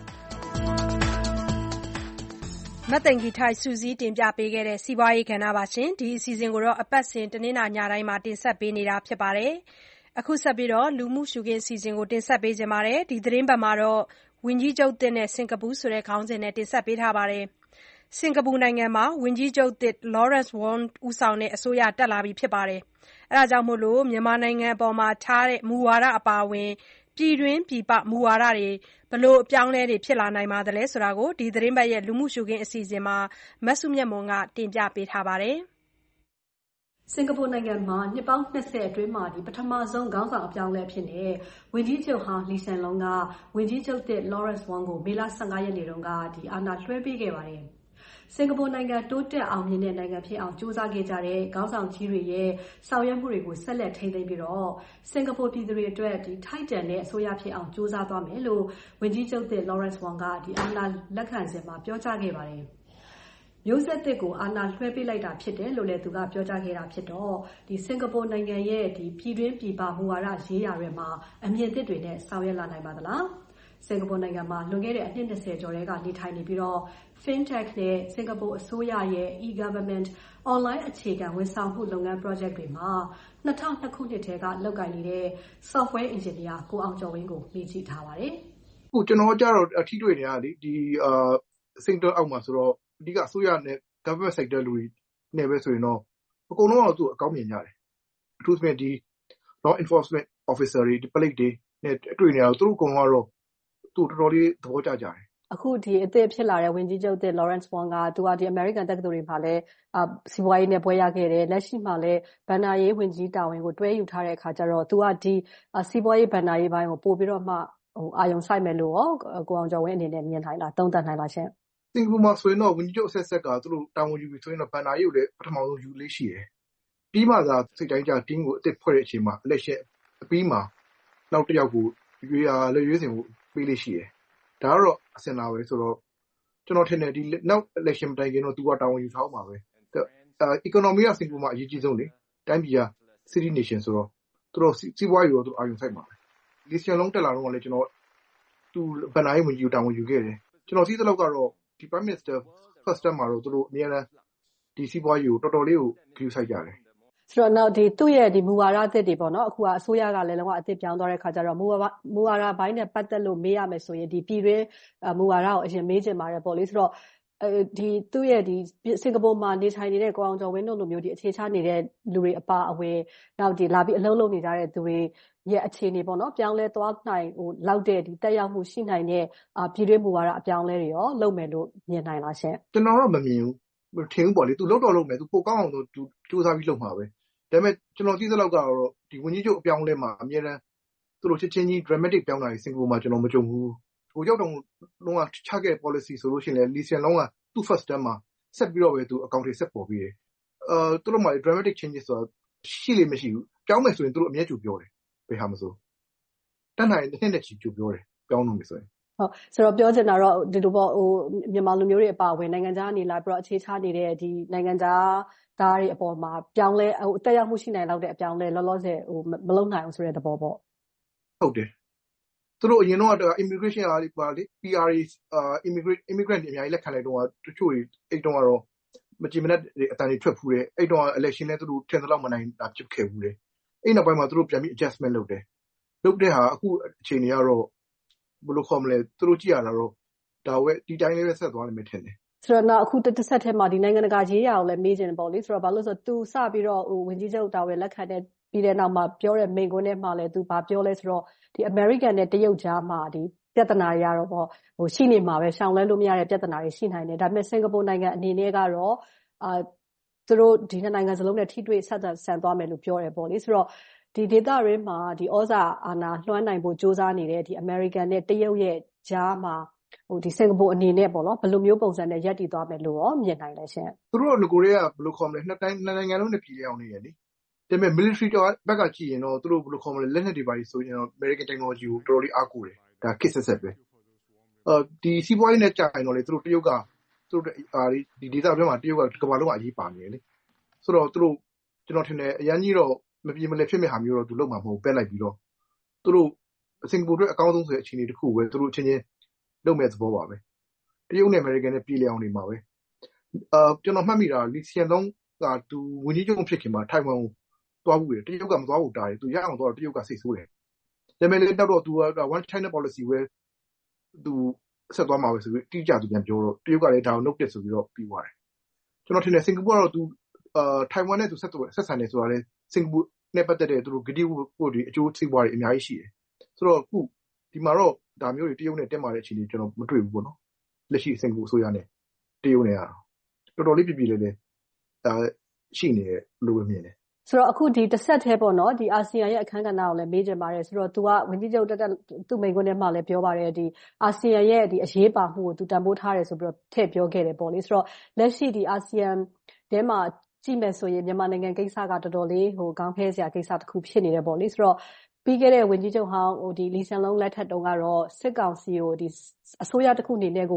မသိင်္ဂီထိုက်စူးစီးတင်ပြပေးခဲ့တဲ့စီးပွားရေးကဏ္ဍပါရှင်ဒီအစီအစဉ်ကိုတော့အပတ်စဉ်တနင်္လာညတိုင်းမှာတင်ဆက်ပေးနေတာဖြစ်ပါတယ်အခုဆက်ပြီးတော့လူမှုရှုခင်းအစီအစဉ်ကိုတင်ဆက်ပေးကြပါမယ်ဒီသတင်းပတ်မှာတော့ဝန်ကြီးချုပ်တင်တဲ့စင်ကာပူဆိုတဲ့ခေါင်းစဉ်နဲ့တင်ဆက်ပေးထားပါတယ်စင်ကာပူနိုင်ငံမှာဝန်ကြီးချုပ်သစ် Lawrence Wong ဦးဆောင်တဲ့အစိုးရတက်လာပြီဖြစ်ပါတယ်အဲဒါကြောင့်မို့လို့မြန်မာနိုင်ငံအပေါ်မှာထားတဲ့မူဝါဒအပါအဝင်ပြည်တွင်းပြည်ပမူဝါဒတွေဘလို့အပြောင်းလဲတွေဖြစ်လာနိုင်ပါသလဲဆိုတာကိုဒီသတင်းပတ်ရဲ့လူမှုရှုခင်းအစီအစဉ်မှာမဆုမြတ်မွန်ကတင်ပြပေးထားပါတယ်စင်ကာပူနိုင်ငံမှာနှစ်ပေါင်း20အတွင်းမှာပထမဆုံးခေါင်းဆောင်အပြောင်းလဲဖြစ်နေဝန်ကြီးချုပ်ဟောင်းလီဆန်လုံကဝန်ကြီးချုပ်သစ် Lawrence Wong ကိုမေလ15ရက်နေ့တုန်းကအာဏာလွှဲပေးခဲ့ပါတယ်စင်ကာပူနိုင်ငံတိုးတက်အောင်မြင်တဲ့နိုင်ငံဖြစ်အောင်ကြိုးစားခဲ့ကြတဲ့ခေါင်းဆောင်ကြီးတွေရဲ့ဆောင်ရွက်မှုတွေကိုဆက်လက်ထိန်းသိမ်းပြီးတော့စင်ကာပူပြည်သူတွေအတွက်ထိုက်တန်တဲ့အစိုးရဖြစ်အောင်ကြိုးစားသွားမယ်လို့ဝန်ကြီးချုပ်သစ် Lawrence Wong ကအာဏာလက်ခံစဉ်မှာပြောကြားခဲ့ပါတယ်။မျိုးဆက်သစ်ကိုအာဏာလွှဲပေးလိုက်တာဖြစ်တယ်လို့လည်းသူကပြောကြားခဲ့တာဖြစ်တော့စင်ကာပူနိုင်ငံရဲ့ပြည်တွင်းပြည်ပမူဝါဒရေးရာတွေမှာအမြင်သစ်တွေနဲ့ဆောင်ရွက်လာနိုင်ပါသလား။စင်ကာပူနိုင်ငံမှာလွန်ခဲ့တဲ့အနှစ်20ကျော်ကနေထိုင်နေပြီးတော့ FinTech နဲ့စင်ကာပူအစိုးရရဲ့ e-government online အခြေခံဝန်ဆောင်မှုလုပ်ငန်း project တွေမှာ2002ခုနှစ်ထဲကလုပ်ကိုင်နေတဲ့ software engineer ကိုအောင်ကျော်ဝင်းကိုမေးကြည့်ထားပါတယ်။အခုကျွန်တော်ကြတော့ထိတွေ့နေတာလေဒီsector အောက်မှာဆိုတော့အဓိကအစိုးရနဲ့ government sector လူတွေနဲ့ပဲဆိုရင်တော့အကုန်လုံးတော့သူအကောင်းမြင်ကြတယ်။အထူးသဖြင့်ဒီ law enforcement officer တွေဒီ police တွေနဲ့တွေ့နေရတော့သူတို့အကုန်လုံးကတော့သူတော်တော်လေးသဘောကျကြတယ်။အခုအသစ်ဖြစ်လာတဲ့ဝန်ကြီးချုပ်သစ် Lawrence Wong ကသူကAmerican တက္ကသိုလ်တွေမှာလည်းစီးပွားရေးနဲ့ဘွဲ့ရခဲ့တယ်။လက်ရှိမှာလည်းဘဏ္ဍာရေးဝန်ကြီးတာဝန်ကိုတွဲယူထားတဲ့အခါကျတော့သူကဒီစီးပွားရေးဘဏ္ဍာရေးပိုင်းကိုပို့ပြီးတော့မှအာရုံစိုက်မယ်လို့ရောကိုအောင်ကျော်ဝင်းအနေနဲ့မြင်နိုင်လားသုံးသပ်နိုင်လားရှင့်။စင်ကာပူမှာဆိုရင်တော့ဝန်ကြီးချုပ်အဆက်ဆက်ကသူတို့တာဝန်ယူပြီးဆိုရင်တော့ဘဏ္ဍာရေးကိုလည်းပထမဆုံးယူလေးရှိတယ်။ပြီးမှသာစိတ်တိုင်းကြ team ကိုအသစ်ဖွဲ့တဲ့အချိန်မှာ election အပြီးမှာနောက်တစ်ယောက်ကိုရွေးစဉ်ကိုပေးလေးရှိတယ်။ဒါကတော့အစင်လာပဲဆိုတော့ကျွန်တော်ထင်တယ်ဒီနောက် election တိုင်ခင်တော့သူကတာဝန်ယူထားမှာပဲ။ economy ကစင်ကာပူမှာအရေးကြီးဆုံးလေတိုင်းပြည်က city nation ဆိုတော့သူတို့စီးပွားရေးကိုသူအာရုံစိုက်မှာပဲ။လီဆီယံလုံးတက်လာတော့လည်းကျွန်တော်သူဘဏ္ဍာရေးဝန်ကြီးကိုတာဝန်ယူခဲ့တယ်။ကျွန်တော်သိသလောက်ကတော့ဒီ Prime Minister first term မှာတော့သူတို့အများနဲ့ဒီစီးပွားရေးကိုတော်တော်လေးကိုဂရုစိုက်ကြတယ်။ဆိုတော့နောက်သူ့ရဲ့မူဝါဒအသစ်တွေပေါ့နော်အခုကအစိုးရကလည်းလုံးဝအသစ်ပြောင်းသွားတဲ့ခါကျတော့မူဝါဒဘိုင်းနဲ့ပတ်သက်လို့မေးရမယ်ဆိုရင်ဒီပြည်တွင်းမူဝါဒကိုအရင်မေးချင်ပါတယ်ပေါ့လေဆိုတော့သူ့ရဲ့စင်ကာပူမှာနေထိုင်နေတဲ့ကိုအောင်ကျော်ဝင်းတို့လိုမျိုးအခြေချနေတဲ့လူတွေအပါအဝင်နောက်လာပြီးအလုပ်လုပ်နေကြတဲ့သူတွေရဲ့အခြေအနေပေါ့နော်ပြောင်းလဲသွားနိုင်လောက်တဲ့တက်ရောက်မှုရှိနိုင်တဲ့ပြည်တွင်းမူဝါဒအပြောင်းလဲတွေရောလုပ်မယ်လို့မြင်နိုင်လားရှင့်ကျွန်တော်တော့မမြင်ဘူးမထင်ဘူးပေါ့လေသူလုပ်တော့လုပ်မယ်သူပိုကောင်းအောင်သူစူးစမ်းပြီးလုပ်မှာပဲဒါပေမဲ့ကျွန်တော်သိသလောက်ကတော့ဒီဝန်ကြီးချုပ်အပြောင်းလဲမှာအများနဲ့သူတို့ချက်ချင်းကြီး dramatic ပြောင်းလာတဲ့စင်ကာပူမှာကျွန်တော်မကြုံဘူးဟိုရောက်တော့လုံးဝချခဲ့ policy ဆိုလို့ရှိရင်လည်းလီဆီယံလုံးကသူ့ first term မှာဆက်ပြီးတော့ပဲသူအကောင့်တွေဆက်ပေါ်ပြီးတယ်သူတို့မှာ dramatic changes ဆိုတာရှိလေမရှိဘူးပြောင်းမယ်ဆိုရင်သူတို့အများကြီးပြောတယ်ဘယ်ဟာမဆိုတန်းနိုင်တဲ့နဲ့ချီပြောတယ်ပြောင်းလို့မယ်ဆိုရင်ဟုတ်ဆိုတော့ပြောချင်တာတော့ဒီလိုပေါ့မြန်မာလူမျိုးတွေအပါအဝင်နိုင်ငံခြားနေလာပြီးတော့အခြေချနေတဲ့ဒီနိုင်ငံခြားသားတွေအပေါ်မှာပြောင်းလဲတက်ရောက်မှုရှိနိုင်လောက်တဲ့အပြောင်းလဲလောလောဆယ်မလုံနိုင်အောင်ဆိုတဲ့သဘောပေါ့ဟုတ်တယ်သူတို့အရင်တော့ immigration အားပါလေ PR immigrant တွေအများကြီးလက်ခံလိုက်တော့တချို့တွေအဲ့တုန်းကတော့မကြည်မနက်အတန်တွေထွက်ဖူးတယ်အဲ့တုန်းက election နဲ့သူတို့ထင်သလောက်မနိုင်တာဖြစ်ခဲ့ဘူးလေအဲ့နောက်ပိုင်းမှာသူတို့ပြန်ပြီး adjustment လုပ်တဲ့ဟာအခုအချိန်တွေကတော့ဘယ်လိုခေါ်မလဲသူတို့ကြည့်ရတာတော့ဒါဝဲဒီတိုင်းလေးပဲဆက်သွားလိမ့်မယ်ထင်တယ်ဆိုတော့နောက်အခုတစ်ဆက်ထဲမှာဒီနိုင်ငံတကာရေးရာကိုလည်းမေးချင်တယ်ပေါ့လေဆိုတော့ဘာလို့ဆိုသူစပြီးတော့ဝန်ကြီးချုပ်တာဝန်လက်ခံတဲ့ပြီးတဲ့နောက်မှာပြောတဲ့မိန့်ခွန်းထဲမှာလည်းသူဘာပြောလဲဆိုတော့ဒီ American နဲ့တရုတ်ကြားမှာဒီပြဿနာတွေကတော့ပေါ့ရှိနေမှာပဲရှောင်လွှဲလို့မရတဲ့ပြဿနာတွေရှိနိုင်တယ်ဒါပေမဲ့စင်ကာပူနိုင်ငံအနေနဲ့ကတော့သူတို့ဒီနှစ်နိုင်ငံစလုံးနဲ့ထိတွေ့ဆက်ဆံသွားမယ်လို့ပြောတယ်ပေါ့လေဆိုတော့ဒီဒေသရင်းမှာဒီဩဇာအာဏာလွှမ်းနိုင်ဖို့စ조사နေတဲ့ဒီ American နဲ့တရုတ်ရဲ့ကြားမှာဒီစင်ကာပူအနေနဲ့ပေါ့နော်ဘယ်လိုမျိုးပုံစံနဲ့ရပ်တည်သွားမယ်လို့ရောမြင်နိုင်လဲရှင်သူတို့ကကိုရီးယားဘယ်လိုခေါ်မလဲနှစ်နိုင်ငံလုံးနဲ့ပြည်လျောင်းနေတယ်လေဒါပေမဲ့ military ဘက်ကကြည့်ရင်တော့သူတို့ဘယ်လိုခေါ်မလဲလက်နက်တွေပါဆိုရင်တော့ American technology ကိုတော်တော်လေးအားကိုးတယ်ဒါခစ်ဆက်ဆက်ပဲဒီစီးပွားရေးနဲ့ကြာရင်တော့လေသူတို့တရုတ်ကသူတို့ဒီဒေသအတွင်းမှာတရုတ်ကကမ္ဘာလုံးကအရေးပါနေတယ်လေဆိုတော့သူတို့ကျွန်တော်ထင်တယ်အရင်ကြီးတော့မပြေမလည်ဖြစ်မဲ့ဟာမျိုးတော့သူလုံးမှာမဟုတ်ပဲလိုက်ပြီးတော့သူတို့စင်ကာပူအတွက်အကောင်းဆုံးဆိုတဲ့အခြေအနေတစ်ခုပဲသူတို့ချင်းချင်းလုပ်မဲ့သဘောပါပဲတရုတ်နဲ့အမေရိကန်နဲ့ပြည်လျောင်းနေမှာပဲကျွန်တော်မှတ်မိတာလီဆီယံလုံးကသူဝန်ကြီးချုပ်ဖြစ်ခင်မှာထိုင်ဝမ်ကိုသွားဘူးတယ်တရုတ်ကမသွားဘူးတားတယ်သူရအောင်သွားတော့တရုတ်ကစိတ်ဆိုးတယ်ဒါပေမဲ့လည်းတော့သူက one China policy ပဲသူဆက်သွားမှာပဲဆိုပြီးတိကျသူပြန်ပြောတော့တရုတ်ကလည်းဒါကို notice ဆိုပြီးတော့ပြီးသွားတယ်ကျွန်တော်ထင်တယ်စင်ကာပူကတော့သူထိုင်ဝမ်နဲ့သူဆက်ဆံနေဆိုတာလေစင်ကာပူနဲ့ပတ်သက်တဲ့သူတို့ဂတိဝတ်တွေအကျိုးစီးပွားတွေအများကြီးရှိတယ်ဆိုတော့အခုဒီမှာတော့ဒါမျိုးတွေတရုတ်နဲ့တက်မာတဲ့အခြေအနေကျွန်တော်မတွေ့ဘူးပေါ့နော်လက်ရှိစင်ကာပူအစိုးရနဲ့တရုတ်နဲ့တော်တော်လေးပြပြလေးလေးဒါရှိနေတယ်လို့ပဲမြင်တယ်ဆိုတော့အခုဒီတစ်ဆက်သေးပေါ့နော်ဒီအာဆီယံရဲ့အခန်းကဏ္ဍကိုလည်းမေးချင်ပါတယ်ဆိုတော့ तू ကဝန်ကြီးချုပ်တက်သူ့မိန့်ခွန်းထဲမှာလည်းပြောပါတယ်ဒီအာဆီယံရဲ့ဒီအရေးပါမှုကို तू တန်ဖိုးထားတယ်ဆိုပြီးတော့ထည့်ပြောခဲ့တယ်ပေါ့လေဆိုတော့လက်ရှိဒီအာဆီယံထဲမှာကြည့်မယ်ဆိုရင်မြန်မာနိုင်ငံကိစ္စကတော်တော်လေးခေါင်းဖဲစရာကိစ္စတစ်ခုဖြစ်နေတယ်ပေါ့လေဆိုတော့ပြီးခဲ့တဲ့ဝန်ကြီးချုပ်ဟောင်းဒီလီဆန်လုံးလက်ထက်တုန်းကတော့စစ်ကောင်စီကိုဒီအစိုးရတစ်ခုအနေနဲ့ကို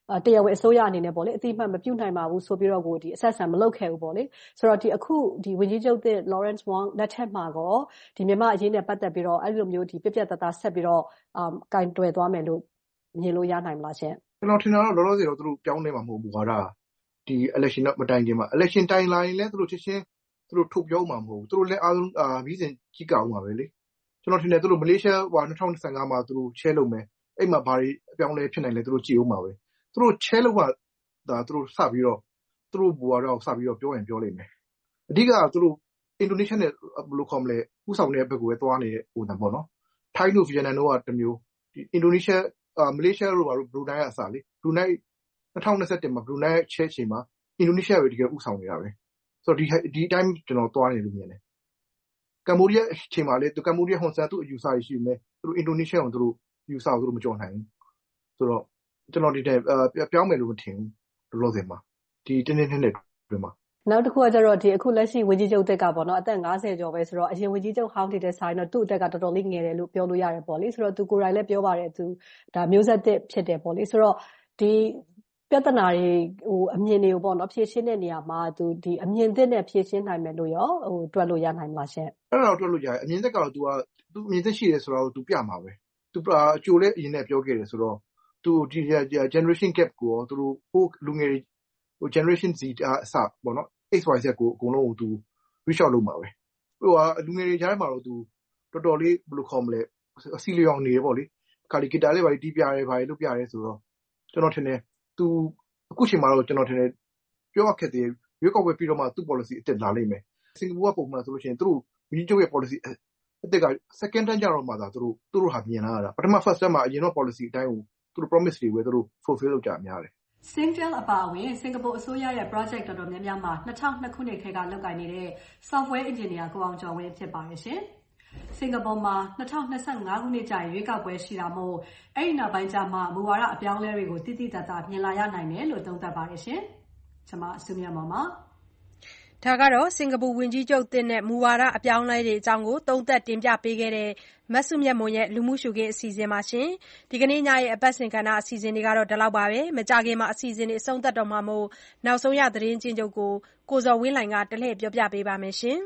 တရားဝင်အစိုးရအနေနဲ့ပေါ့လေအတိအမှတ်မပြုနိုင်ပါဘူးဆိုပြီးတော့ကိုအဆက်ဆံမလုပ်ခဲ့ဘူးပေါ့လေဆိုတော့အခုဝန်ကြီးချုပ်သစ် Lawrence Wong လက်ထက်မှာကောမြန်မာအရေးနဲ့ပတ်သက်ပြီးတော့အဲ့လိုမျိုးပြပြတသားဆက်ပြီးတော့ကင်တွယ်သွားမယ်လို့မြင်လို့ရနိုင်မလားရှင်ကျွန်တော်ထင်တာတော့လောလောဆယ်တော့သူတို့ပြောင်းနေမှာမဟုတ်ဘူးကွာဒါelection မတိုင်ခင်မှာ election တိုင်လာရင်လည်းသူတို့ချက်ချင်းသူတို့ထုတ်ပြောမှာမဟုတ်ဘူးသူတို့လည်းအားလုံးပြီးစဉ်ကြီးကအောင်ပါပဲလေကျွန်တော်ထင်တယ်သူတို့မလေးရှား2025မှာသူတို့ share လုပ်မယ်အဲ့မှာဘာတွေအပြောင်းလဲဖြစ်နိုင်လဲသူတို့ကြည့်အောင်ပါပဲသူတို့ share လုပ်ကဒါသူတို့စပြီးတော့သူတို့ဘူဝါတော့စပြီးတော့ပြောရင်ပြောလိမ့်မယ်အဓိကသူတို့အင်ဒိုနီးရှားနဲ့ဘယ်လိုခေါ်မလဲဥဆောင်တဲ့ဘက်ကိုပဲသွားနေတဲ့ပုံစံပေါ့နော်ထိုင်းတို့ဗီယက်နမ်တို့ကတစ်မျိုးအင်ဒိုနီးရှားမလေးရှားတို့ဘာလို့ဘရူနိုင်းကအစားလေဘရူနိုင်း2021မှာဘရူနိုင်းချဲချိန်မှာအင်ဒိုနီးရှားပဲတကယ်ဥဆောင်နေတာပဲဆိုတော့ဒီအတိုင်းကျွန်တော်သွားနေလို့မြင်တယ်ကမ္ဘောဒီးယားအချိန်မှာလေသူကမ္ဘောဒီးယားဟွန်ဆန်သူ့အယူဆရရှိနေသူတို့အင်ဒိုနီးရှားကိုသူတို့ယူဆကိုသူတို့မကြော်နိုင်ဘူးဆိုတော့ကျွန်တော်ဒီတဲ့ပြောင်းမယ်လို့မထင်ဘူးလောလောဆယ်မှာဒီတင်းတင်းနဲ့တွင်မှာနောက်တစ်ခုကကျတော့အခုလက်ရှိဝန်ကြီးချုပ်တက်ကပေါ့နော်အသက်50ကျော်ပဲဆိုတော့အရင်ဝန်ကြီးချုပ်ဟောင်းတဲ့ဆိုင်တော့သူ့အသက်ကတော်တော်လေးငယ်တယ်လို့ပြောလို့ရတယ်ပေါ့လေဆိုတော့သူကိုယ်တိုင်လည်းပြောပါတယ်သူဒါမျိုးဆက်သစ်ဖြစ်တယ်ပေါ့လေဆိုတော့ဒီပြဿနာတွေအမြင်တွေကိုပေါ့နော်ဖြေရှင်းတဲ့နေရာမှာသူအမြင်သစ်နဲ့ဖြေရှင်းနိုင်မယ်လို့ရောတွက်လို့ရနိုင်မလားရှင်အဲ့တော့တွက်လို့ရတယ်အမြင်သစ်ကတော့သူအမြင်သစ်ရှိတယ်ဆိုတော့သူပြမှာပဲသူအကျိုးလည်းအရင်နဲ့ပြောခဲ့တယ်ဆိုတော့သူဒီ generation gap ကိုသူတို့ဟိုလူငယ်တွေgeneration Z အစပေါ့နော် XYZ ကိုအကုန်လုံးကိုသူ reach out လုပ်မှာပဲလူငယ်တွေကြားထဲမှာတော့သူတော်တော်လေးဘယ်လိုခေါ်မလဲအစီလျောင်နေတယ်ပေါ့လေခါလီဂီတာလေးပါတီးပြရဲပါလို့ပြရဲဆိုတော့ကျွန်တော်ထင်တယ်သူအခုချိန်မှာတော့ကျွန်တော်ထင်တယ်ပြောရခက်သေးရွေးကောက်ပွဲပြီးတော့မှသူ့ policy အတက်လာလိမ့်မယ်စင်ကာပူကပုံမှန်ဆိုလို့ရှိရင်သူတို့ဝန်ကြီးချုပ်ရဲ့ policy အတက်က second time ကြတော့မှသာသူတို့ဟာမြင်လာတာပထမ first time မှာအရင်တော့ policy အတိုင်းကိုသူတို့ promise တွေပဲသူတို့ fulfill လုပ်ကြအများတယ် Singtel အပါအဝင်စင်ကာပူအစိုးရရဲ့ project တော်တော်များများမှာ2002ခုနှစ်ထဲကလုပ်ကိုင်နေတဲ့ software engineer ကိုအောင်ကျော်ဝင်းဖြစ်ပါတယ်ရှင်။စင်ကာပူမှာ2025ခုနှစ်ကျရင်ရွေးကောက်ပွဲရှိတာမို့အဲ့ဒီနောက်ပိုင်းကျမှမူဝါဒအပြောင်းအလဲတွေကိုတိတိကျကျမြင်လာရနိုင်တယ်လို့သုံးသပ်ပါတယ်ရှင်။ကျွန်မစုမြတ်မောင်ပါဒါကတော့စင်ကာပူဝန်ကြီးချုပ်သစ်နဲ့မူဝါဒအပြောင်းအလဲတွေအကြောင်းကိုသုံးသပ်တင်ပြပေးခဲ့တဲ့မစုမြတ်မွန်ရဲ့လူမှုရှုခင်းအစီအစဉ်ပါရှင်ဒီကနေ့ညရဲ့အပတ်စဉ်ကဏ္ဍအစီအစဉ်တွေကတော့ဒီလောက်ပါပဲမကြခင်မှာအစီအစဉ်တွေအဆုံးသတ်တော့မှာမို့နောက်ဆုံးရသတင်းချင်းချုပ်ကိုဇော်ဝင်းလှိုင်ကတလှည့်ပြောပြပေးပါမယ်ရှင်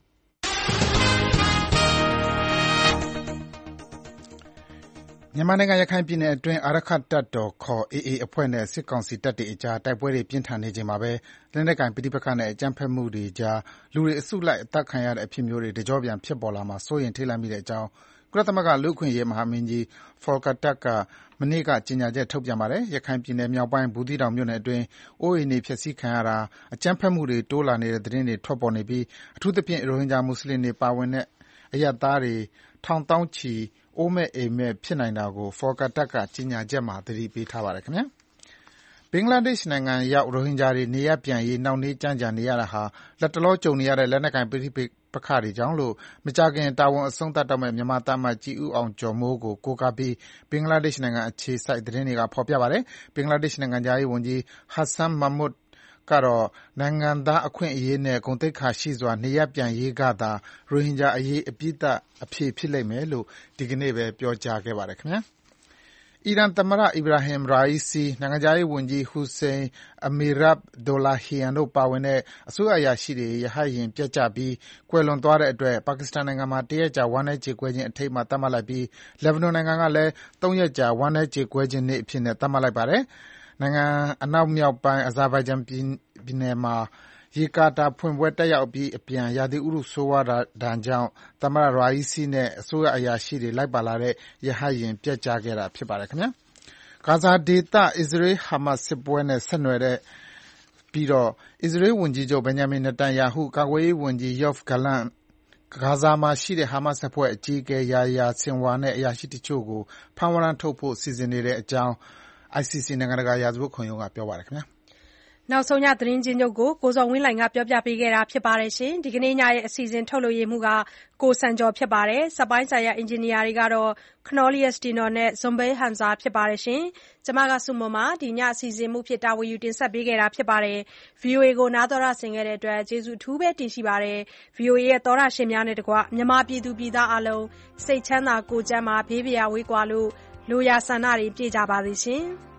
မြန်မာနိုင်ငံရခိုင်ပြည်နယ်အတွင်းအာရက္ခတပ်တော်ခေါ် AA အဖွဲ့နဲ့စစ်ကောင်စီတပ်တွေအကြားတိုက်ပွဲတွေပြင်းထန်နေချိန်မှာပဲလက်နက်ကိုင်ပဋိပက္ခနဲ့အကြမ်းဖက်မှုတွေကြားလူတွေအစုလိုက်အသတ်ခံရတဲ့အဖြစ်မျိုးတွေတကြောပြန်ဖြစ်ပေါ်လာမှာစိုးရိမ်ထိတ်လန့်မိတဲ့အကြောင်းကုလသမဂ္ဂလူ့အခွင့်အရေးမဟာမင်းကြီး Volker Turk ကမနေ့ကကြေညာချက်ထုတ်ပြန်ပါတယ်။ရခိုင်ပြည်နယ်မြောက်ပိုင်းဘူးသီးတောင်မြို့နယ်အတွင်းအိုးအိမ်တွေဖျက်ဆီးခံရတာအကြမ်းဖက်မှုတွေတိုးလာနေတဲ့သတင်းတွေထွက်ပေါ်နေပြီးအထူးသဖြင့်ရိုဟင်ဂျာမွတ်ဆလင်တွေပါဝင်တဲ့အရပ်သားတွေထောင်သောင်းချီအိုးမဲ့အိမ်မဲ့ဖြစ်နိုင်တာကို Volker Turk ကကြေညာချက်မှာသတိပေးထားပါတယ်ခင်ဗျာ။ဘင်္ဂလားဒေ့ရှ်နိုင်ငံရောက်ရိုဟင်ဂျာတွေနေရပ်ပြန်ရေးနှောင့်နှေးကြန့်ကြာနေရတာဟာလတ်တလောကြုံနေရတဲ့လက်နက်ကိုင်ပဋိပက္ခတွေကြောင့်လို့မကြာခင်တာဝန်အဆုံးသတ်တော့မယ့်မြန်မာသံအမတ်ကြီးဦးအောင်ကျော်မိုးကိုကိုးကားပြီးဘင်္ဂလားဒေ့ရှ်နိုင်ငံအခြေစိုက်သတင်းတွေကဖော်ပြပါတယ်။ဘင်္ဂလားဒေ့ရှ်နိုင်ငံခြားရေးဝန်ကြီး Hasan Mahmud ကတော့နိုင်ငံသားအခွင့်အရေးနဲ့ဂုဏ်သိက္ခာရှိစွာနေရပ်ပြန်ရေးကသာရိုဟင်ဂျာအရေးအပြီးသတ်အဖြေဖြစ်လိမ့်မယ်လို့ဒီကနေ့ပဲပြောကြားခဲ့ပါတယ်ခင်ဗျာ။အီရန်သမ္မတ Ebrahim Raisi နိုင်ငံခြားရေးဝန်ကြီး Hossein Amirabdollahian တို့ပါဝင်တဲ့အစိုးရအရာရှိတွေရဟတ်ယာဉ်ပျက်ကျပြီးကွယ်လွန်သွားတဲ့အတွက်ပါကစ္စတန်နိုင်ငံမှာတရက်ကြာဝမ်းနည်းကြေကွဲခြင်းအထိမ်းအမှတ်သတ်မှတ်လိုက်ပြီးလက်ဘနွန်နိုင်ငံကလည်း3ရက်ကြာဝမ်းနည်းကြေကွဲခြင်းနေ့အဖြစ်သတ်မှတ်လိုက်ပါတယ်။နိုင်ငံအနောက်မြောက်ပိုင်း Azerbaijan ပြည်နယ်မှာရေကာတာဖွင့်ပွဲတက်ရောက်အပြီးအပြန်ရာသီဥတုဆိုးဝါးတာဒဏ်ကြောင့်သမ္မတ Raisi နဲ့အစိုးရအရာရှိတွေလိုက်ပါလာတဲ့ရဟတ်ယာဉ်ပျက်ကျခဲ့တာဖြစ်ပါတယ်ခင်ဗျာ။ဂါဇာဒေသအစ္စရေး-ဟာမတ်စ်စစ်ပွဲနဲ့ဆက်နွယ်ပြီးအစ္စရေးဝန်ကြီးချုပ် Benjamin Netanyahu ကာကွယ်ရေးဝန်ကြီး Yoav Gallant ဂါဇာမှာရှိတဲ့ဟာမတ်စ်အဖွဲ့အကြီးအကဲ Yahya Sinwar နဲ့အရာရှိတချို့ကိုဖမ်းဝရမ်းထုတ်ဖို့စီစဉ်နေတဲ့အကြောင်း ICC နိုင်ငံတကာရာဇဝတ်ခုံရုံးကပြောပါတယ်ခင်ဗျာ။နောက်ဆုံးရသတင်းချင်းချုပ်ကိုဇော်ဝင်းလှိုင်ကပြောပြပေးခဲ့တာဖြစ်ပါတယ်ရှင်။ဒီကနေ့ညရဲ့အစီအစဉ်ထုတ်လွှင့်ရေးမှူးကကိုစံကျော်ဖြစ်ပါတယ်။စက်ပိုင်းဆိုင်ရာအင်ဂျင်နီယာတွေကတော့ Cornelius Tino နဲ့ Zumbai Hamza ဖြစ်ပါတယ်ရှင်။ကျွန်မကစုမမဒီညအစီအစဉ်မှုဖြစ်တာဝန်ယူတင်ဆက်ပေးခဲ့တာဖြစ်ပါတယ်။ VOA ကိုနားတော်ရဆင်ခဲ့တဲ့အတွက်ကျေးဇူးအထူးပဲတင်ရှိပါတယ်။ VOA ရဲ့သောရရှင်များနဲ့တကွမြန်မာပြည်သူပြည်သားအလုံးစိတ်ချမ်းသာကိုယ်ကျန်းမာဘေးပရာဝေးကွာလို့လိုရာဆန္ဒတွေပြည့်ကြပါစေရှင်။